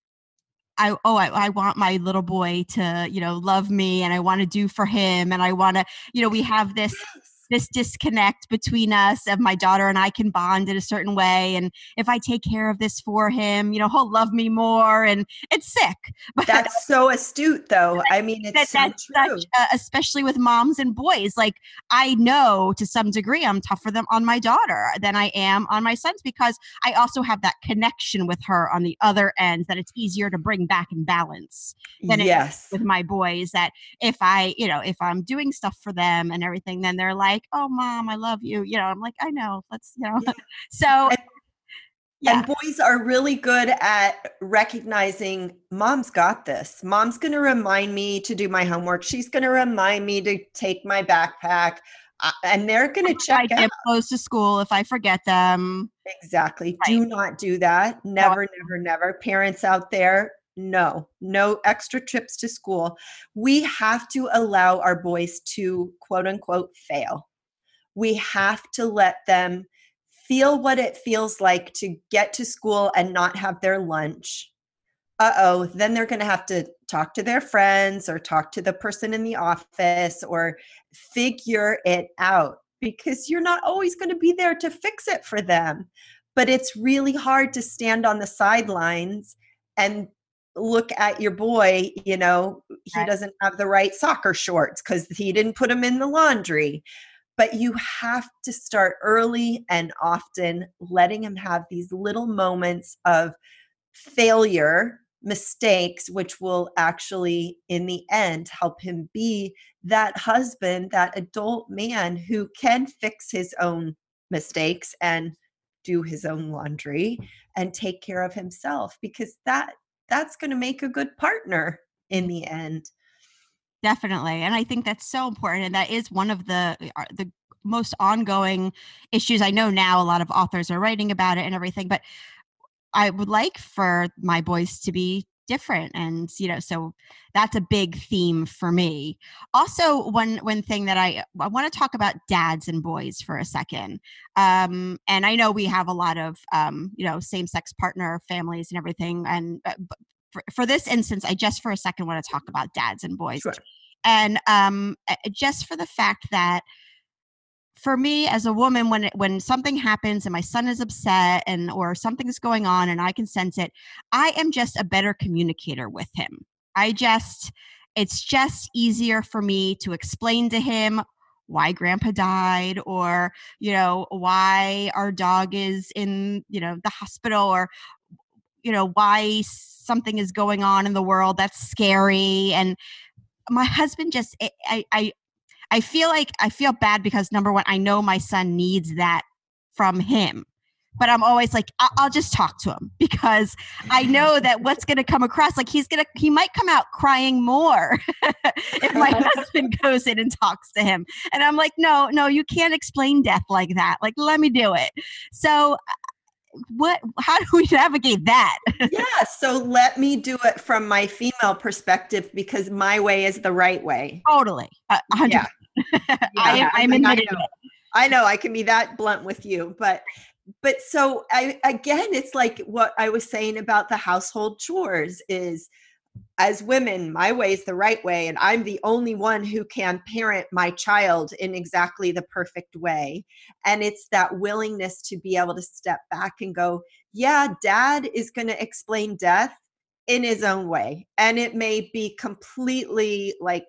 Speaker 4: I, oh, I, I want my little boy to, you know, love me and I want to do for him. And I want to, you know, we have this, this disconnect between us of my daughter and I can bond in a certain way. And if I take care of this for him, you know, he'll love me more. And it's sick. But
Speaker 3: that's so astute though. I mean, it's
Speaker 4: that,
Speaker 3: so
Speaker 4: that's
Speaker 3: true.
Speaker 4: Such, uh, especially with moms and boys. Like I know to some degree I'm tougher than on my daughter than I am on my sons, because I also have that connection with her on the other end that it's easier to bring back in balance than
Speaker 3: yes.
Speaker 4: it is with my boys. That if I, you know, if I'm doing stuff for them and everything, then they're like, oh mom, I love you. You know, I'm like, I know, let's, you know, yeah. so
Speaker 3: and,
Speaker 4: yeah.
Speaker 3: And boys are really good at recognizing mom's got this. Mom's going to remind me to do my homework. She's going to remind me to take my backpack. Uh, and they're going to check
Speaker 4: I
Speaker 3: out.
Speaker 4: Close to school if I forget them.
Speaker 3: Exactly.
Speaker 4: Right.
Speaker 3: Do not do that. Never, no. never, never. Parents out there, no, no extra trips to school. We have to allow our boys to quote unquote fail. We have to let them feel what it feels like to get to school and not have their lunch. Uh-oh, then they're going to have to talk to their friends or talk to the person in the office or figure it out, because you're not always going to be there to fix it for them. But it's really hard to stand on the sidelines and look at your boy, you know, he
Speaker 4: right.
Speaker 3: doesn't have the right soccer shorts because he didn't put them in the laundry. But you have to start early and often, letting him have these little moments of failure, mistakes, which will actually, in the end, help him be that husband, that adult man who can fix his own mistakes and do his own laundry and take care of himself, because that that's going to make a good partner in the end.
Speaker 4: Definitely. And I think that's so important. And that is one of the the most ongoing issues. I know now a lot of authors are writing about it and everything, but I would like for my boys to be different. And, you know, so that's a big theme for me. Also, one one thing that I, I want to talk about dads and boys for a second. Um, and I know we have a lot of, um, you know, same-sex partner families and everything. And uh, for, for this instance, I just for a second want to talk about dads and boys.
Speaker 3: Sure.
Speaker 4: And um, just for the fact that for me as a woman, when it, when something happens and my son is upset and or something's going on and I can sense it, I am just a better communicator with him. I just, it's just easier for me to explain to him why grandpa died, or, you know, why our dog is in, you know, the hospital, or, you know, why something is going on in the world that's scary. And my husband just, I, I, I feel like I feel bad because, number one, I know my son needs that from him, but I'm always like, I'll, I'll just talk to him, because I know that what's going to come across, like he's going to, he might come out crying more if my husband goes in and talks to him. And I'm like, no, no, you can't explain death like that. Like, let me do it. So what, how do we navigate that?
Speaker 3: Yeah. So let me do it from my female perspective, because my way is the right way.
Speaker 4: Totally. Uh, one hundred percent.
Speaker 3: Yeah.
Speaker 4: I,
Speaker 3: Yeah.
Speaker 4: I'm
Speaker 3: I mean, I
Speaker 4: admitting
Speaker 3: know.
Speaker 4: it.
Speaker 3: I know I can be that blunt with you, but But so I, again, it's like what I was saying about the household chores is, as women, my way is the right way. And I'm the only one who can parent my child in exactly the perfect way. And it's that willingness to be able to step back and go, yeah, dad is going to explain death in his own way. And it may be completely like,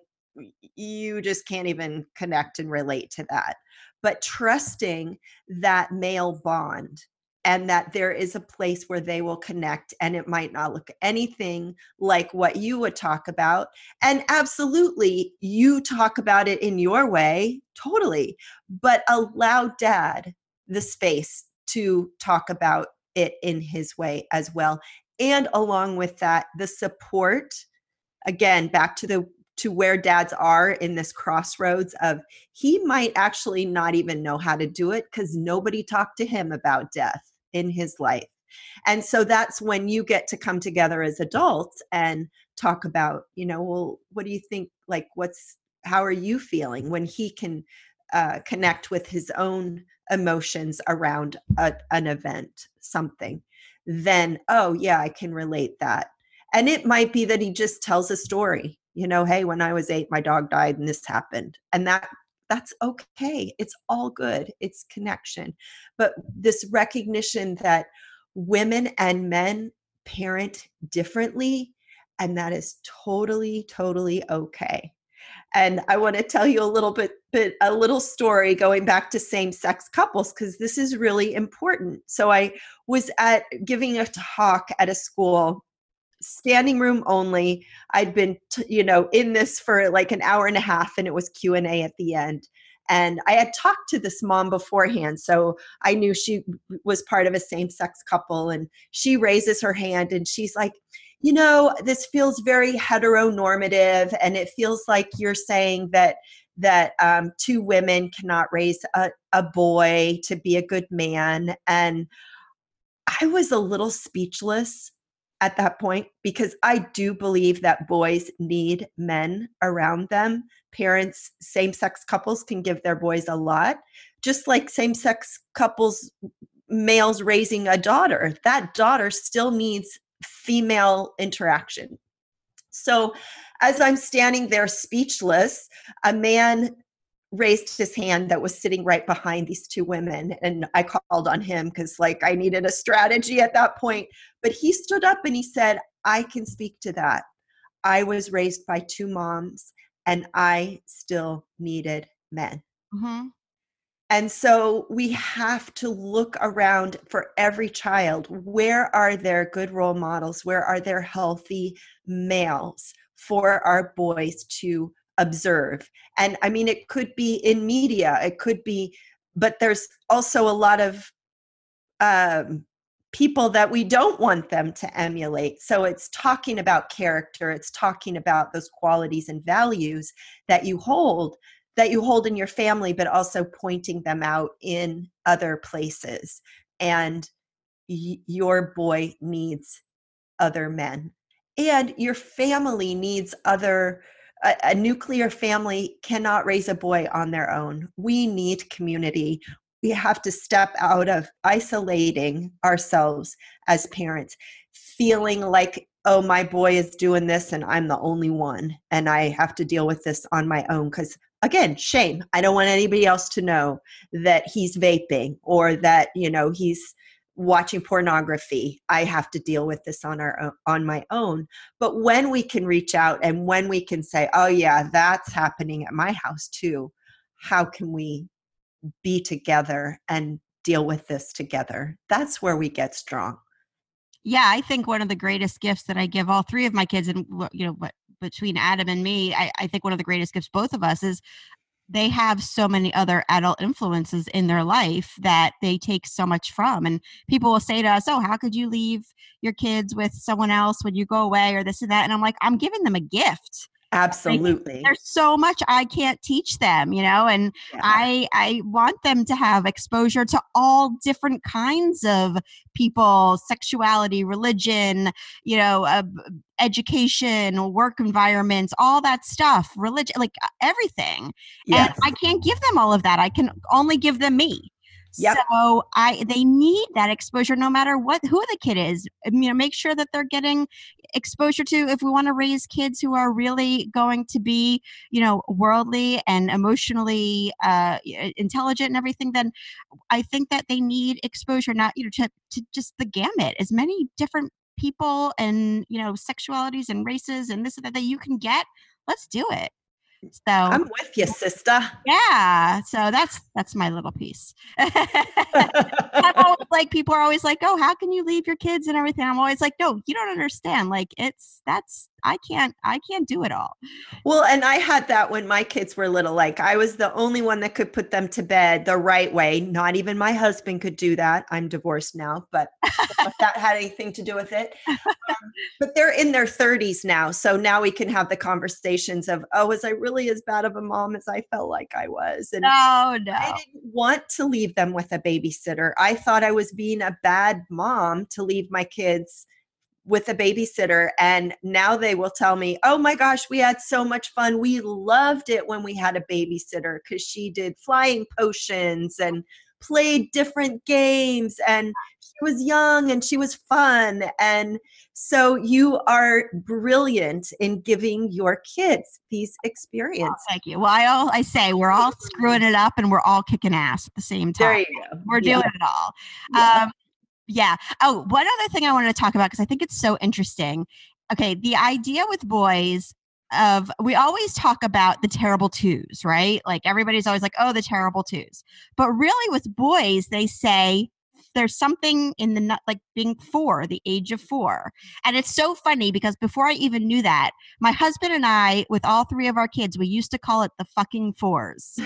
Speaker 3: you just can't even connect and relate to that. But trusting that male bond, and that there is a place where they will connect, and it might not look anything like what you would talk about. And absolutely, you talk about it in your way, totally, but allow dad the space to talk about it in his way as well. And along with that, the support, again, back to the to where dads are in this crossroads of, he might actually not even know how to do it because nobody talked to him about death in his life. And so that's when you get to come together as adults and talk about, you know, well, what do you think? Like, what's, how are you feeling when he can uh, connect with his own emotions around a, an event, something? Then, oh yeah, I can relate that. And it might be that he just tells a story, you know, hey, when I was eight, my dog died and this happened. And that that's okay. It's all good. It's connection. But this recognition that women and men parent differently, and that is totally, totally okay. And I want to tell you a little bit, bit a little story going back to same-sex couples, because this is really important. So I was at giving a talk at a school, standing room only. I'd been, t- you know, in this for like an hour and a half, and it was Q and A at the end. And I had talked to this mom beforehand, so I knew she was part of a same-sex couple. And she raises her hand and she's like, you know, this feels very heteronormative, and it feels like you're saying that that um, two women cannot raise a, a boy to be a good man. And I was a little speechless at that point, because I do believe that boys need men around them. Parents, same-sex couples can give their boys a lot, just like same-sex couples, males raising a daughter. That daughter still needs female interaction. So as I'm standing there speechless, a man raised his hand that was sitting right behind these two women. And I called on him because like I needed a strategy at that point. But he stood up and he said, I can speak to that. I was raised by two moms and I still needed men.
Speaker 4: Mm-hmm.
Speaker 3: And so we have to look around for every child. Where are there good role models? Where are there healthy males for our boys to observe? And I mean, it could be in media, it could be, but there's also a lot of um, people that we don't want them to emulate. So it's talking about character, it's talking about those qualities and values that you hold, that you hold in your family, but also pointing them out in other places. And y- your boy needs other men, and your family needs other. A, a nuclear family cannot raise a boy on their own. We need community. We have to step out of isolating ourselves as parents, feeling like, oh, my boy is doing this and I'm the only one and I have to deal with this on my own. Because again, shame. I don't want anybody else to know that he's vaping or that, you know, he's watching pornography. I have to deal with this on our own, on my own. But when we can reach out and when we can say, oh yeah, that's happening at my house too, how can we be together and deal with this together? That's where we get strong.
Speaker 4: Yeah, I think one of the greatest gifts that I give all three of my kids, and you know, but between Adam and me, I, I think one of the greatest gifts both of us is they have so many other adult influences in their life that they take so much from. And people will say to us, oh, how could you leave your kids with someone else when you go away or this and that? And I'm like, I'm giving them a gift.
Speaker 3: Absolutely.
Speaker 4: Like, there's so much I can't teach them, you know, and yeah. I I want them to have exposure to all different kinds of people, sexuality, religion, you know, uh, education, work environments, all that stuff, religion, like everything. Yes. And I can't give them all of that. I can only give them me. Yep. So I they need that exposure no matter what who the kid is. You know, make sure that they're getting exposure to, if we want to raise kids who are really going to be, you know, worldly and emotionally uh, intelligent and everything, then I think that they need exposure, not, you know, to, to just the gamut, as many different people and, you know, sexualities and races and this and that that you can get. Let's do it. So
Speaker 3: I'm with you, sister.
Speaker 4: Yeah. So that's that's my little piece. I'm always like, people are always like, oh, how can you leave your kids and everything? I'm always like, no, you don't understand. Like, it's that's I can't I can't do it all.
Speaker 3: Well, and I had that when my kids were little. Like, I was the only one that could put them to bed the right way. Not even my husband could do that. I'm divorced now, but if that had anything to do with it. Um, but they're in their thirties now. So now we can have the conversations of, oh, was I really as bad of a mom as I felt like I was? And
Speaker 4: no, no.
Speaker 3: I didn't want to leave them with a babysitter. I thought I was being a bad mom to leave my kids with a babysitter. And now they will tell me, oh my gosh, we had so much fun. We loved it when we had a babysitter because she did flying potions and played different games, and she was young and she was fun. And so you are brilliant in giving your kids these experiences.
Speaker 4: Oh, thank you. Well, I, all, I say we're all screwing it up and we're all kicking ass at the same time.
Speaker 3: There you go.
Speaker 4: We're
Speaker 3: yeah.
Speaker 4: doing it all.
Speaker 3: Yeah.
Speaker 4: Um, Yeah. Oh, one other thing I wanted to talk about, because I think it's so interesting. Okay. The idea with boys of, we always talk about the terrible twos, right? Like everybody's always like, oh, the terrible twos. But really with boys, they say there's something in the nut, like being four, the age of four. And it's so funny because before I even knew that, my husband and I, with all three of our kids, we used to call it the fucking fours.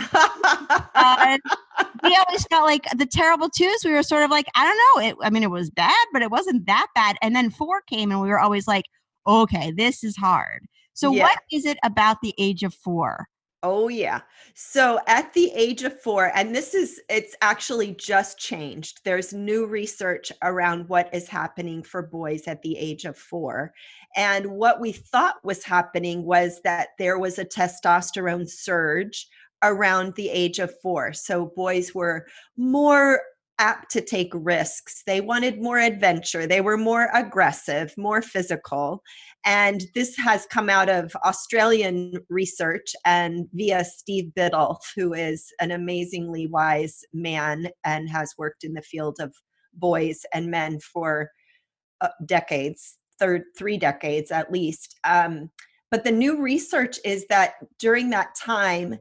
Speaker 4: uh, we always felt like the terrible twos. We were sort of like, I don't know. It, I mean, it was bad, but it wasn't that bad. And then four came and we were always like, okay, this is hard. So yeah. What is it about the age of four?
Speaker 3: Oh, yeah. So at the age of four, and this is, it's actually just changed. There's new research around what is happening for boys at the age of four. And what we thought was happening was that there was a testosterone surge around the age of four. So boys were more apt to take risks. They wanted more adventure. They were more aggressive, more physical. And this has come out of Australian research and via Steve Biddle, who is an amazingly wise man and has worked in the field of boys and men for uh, decades, third, three decades at least. Um, but the new research is that during that time,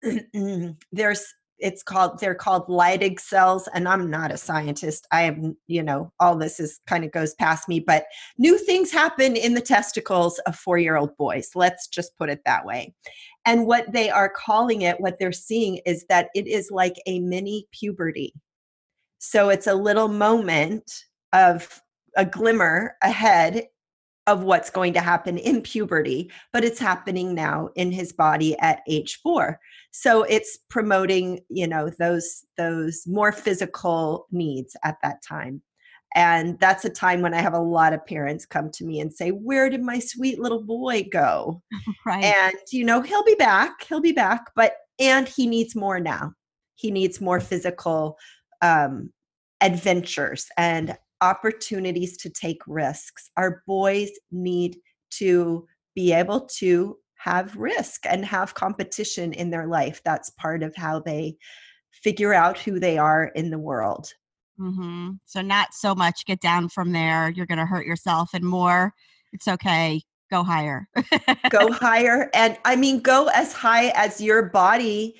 Speaker 3: there's it's called they're called Leydig cells, and I'm not a scientist. I am, you know, all this is kind of goes past me, but new things happen in the testicles of four-year-old boys. Let's just put it that way. And what they are calling it, what they're seeing is that it is like a mini puberty. So it's a little moment of a glimmer ahead of what's going to happen in puberty, but it's happening now in his body at age four. So it's promoting, you know, those, those more physical needs at that time. And that's a time when I have a lot of parents come to me and say, where did my sweet little boy go?
Speaker 4: Right.
Speaker 3: And, you know, he'll be back, he'll be back, but, and he needs more now. He needs more physical um, adventures and opportunities to take risks. Our boys need to be able to have risk and have competition in their life. That's part of how they figure out who they are in the world.
Speaker 4: Mm-hmm. So not so much get down from there. You're going to hurt yourself, and more, it's okay. Go higher.
Speaker 3: Go higher. And I mean, go as high as your body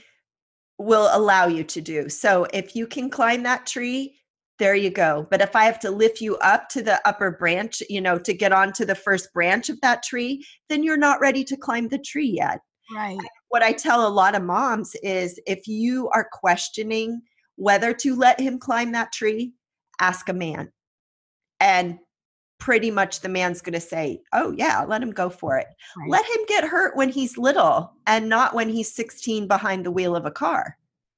Speaker 3: will allow you to do. So if you can climb that tree, there you go. But if I have to lift you up to the upper branch, you know, to get onto the first branch of that tree, then you're not ready to climb the tree yet.
Speaker 4: Right.
Speaker 3: What I tell a lot of moms is if you are questioning whether to let him climb that tree, ask a man. And pretty much the man's going to say, oh yeah, let him go for it.
Speaker 4: Right.
Speaker 3: Let him get hurt when he's little and not when he's sixteen behind the wheel of a car.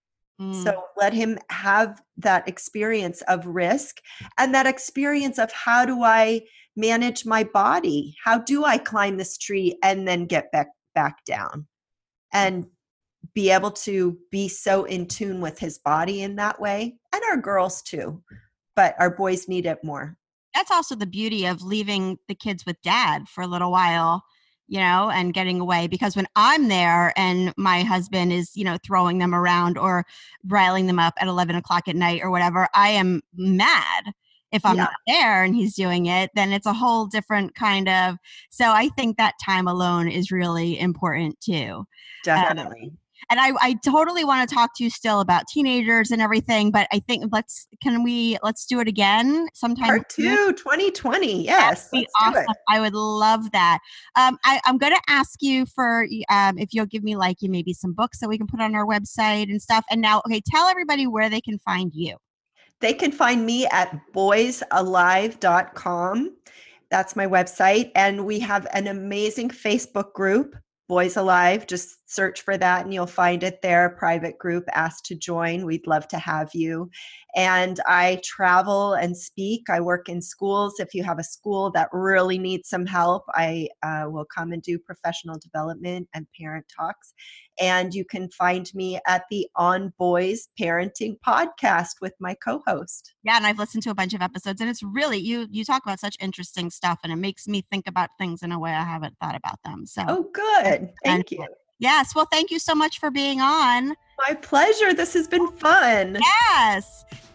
Speaker 4: Mm.
Speaker 3: So let him have that experience of risk and that experience of how do I manage my body? How do I climb this tree and then get back, back down? And be able to be so in tune with his body in that way. And our girls too, but our boys need it more.
Speaker 4: That's also the beauty of leaving the kids with dad for a little while, you know, and getting away. Because when I'm there and my husband is, you know, throwing them around or riling them up at eleven o'clock at night or whatever, I am mad. If I'm
Speaker 3: Yeah.
Speaker 4: not there and he's doing it, then it's a whole different kind of, so I think that time alone is really important too.
Speaker 3: Definitely.
Speaker 4: Um, And I, I totally want to talk to you still about teenagers and everything, but I think let's, can we, let's do it again sometime.
Speaker 3: Part two, twenty twenty. Yes.
Speaker 4: That'd be
Speaker 3: Let's
Speaker 4: awesome.
Speaker 3: do it.
Speaker 4: I would love that. Um, I, I'm going to ask you for, um, if you'll give me like maybe some books that we can put on our website and stuff. And now, okay, tell everybody where they can find you.
Speaker 3: They can find me at boys alive dot com. That's my website. And we have an amazing Facebook group, Boys Alive. Just search for that and you'll find it there. Private group, ask to join. We'd love to have you. And I travel and speak. I work in schools. If you have a school that really needs some help, I uh, will come and do professional development and parent talks. And you can find me at the On Boys Parenting podcast with my co-host.
Speaker 4: Yeah, and I've listened to a bunch of episodes, and it's really, you you talk about such interesting stuff, and it makes me think about things in a way I haven't thought about them. So,
Speaker 3: Oh, good. Thank you.
Speaker 4: Yes, well, thank you so much for being on.
Speaker 3: My pleasure. This has been fun.
Speaker 4: Yes.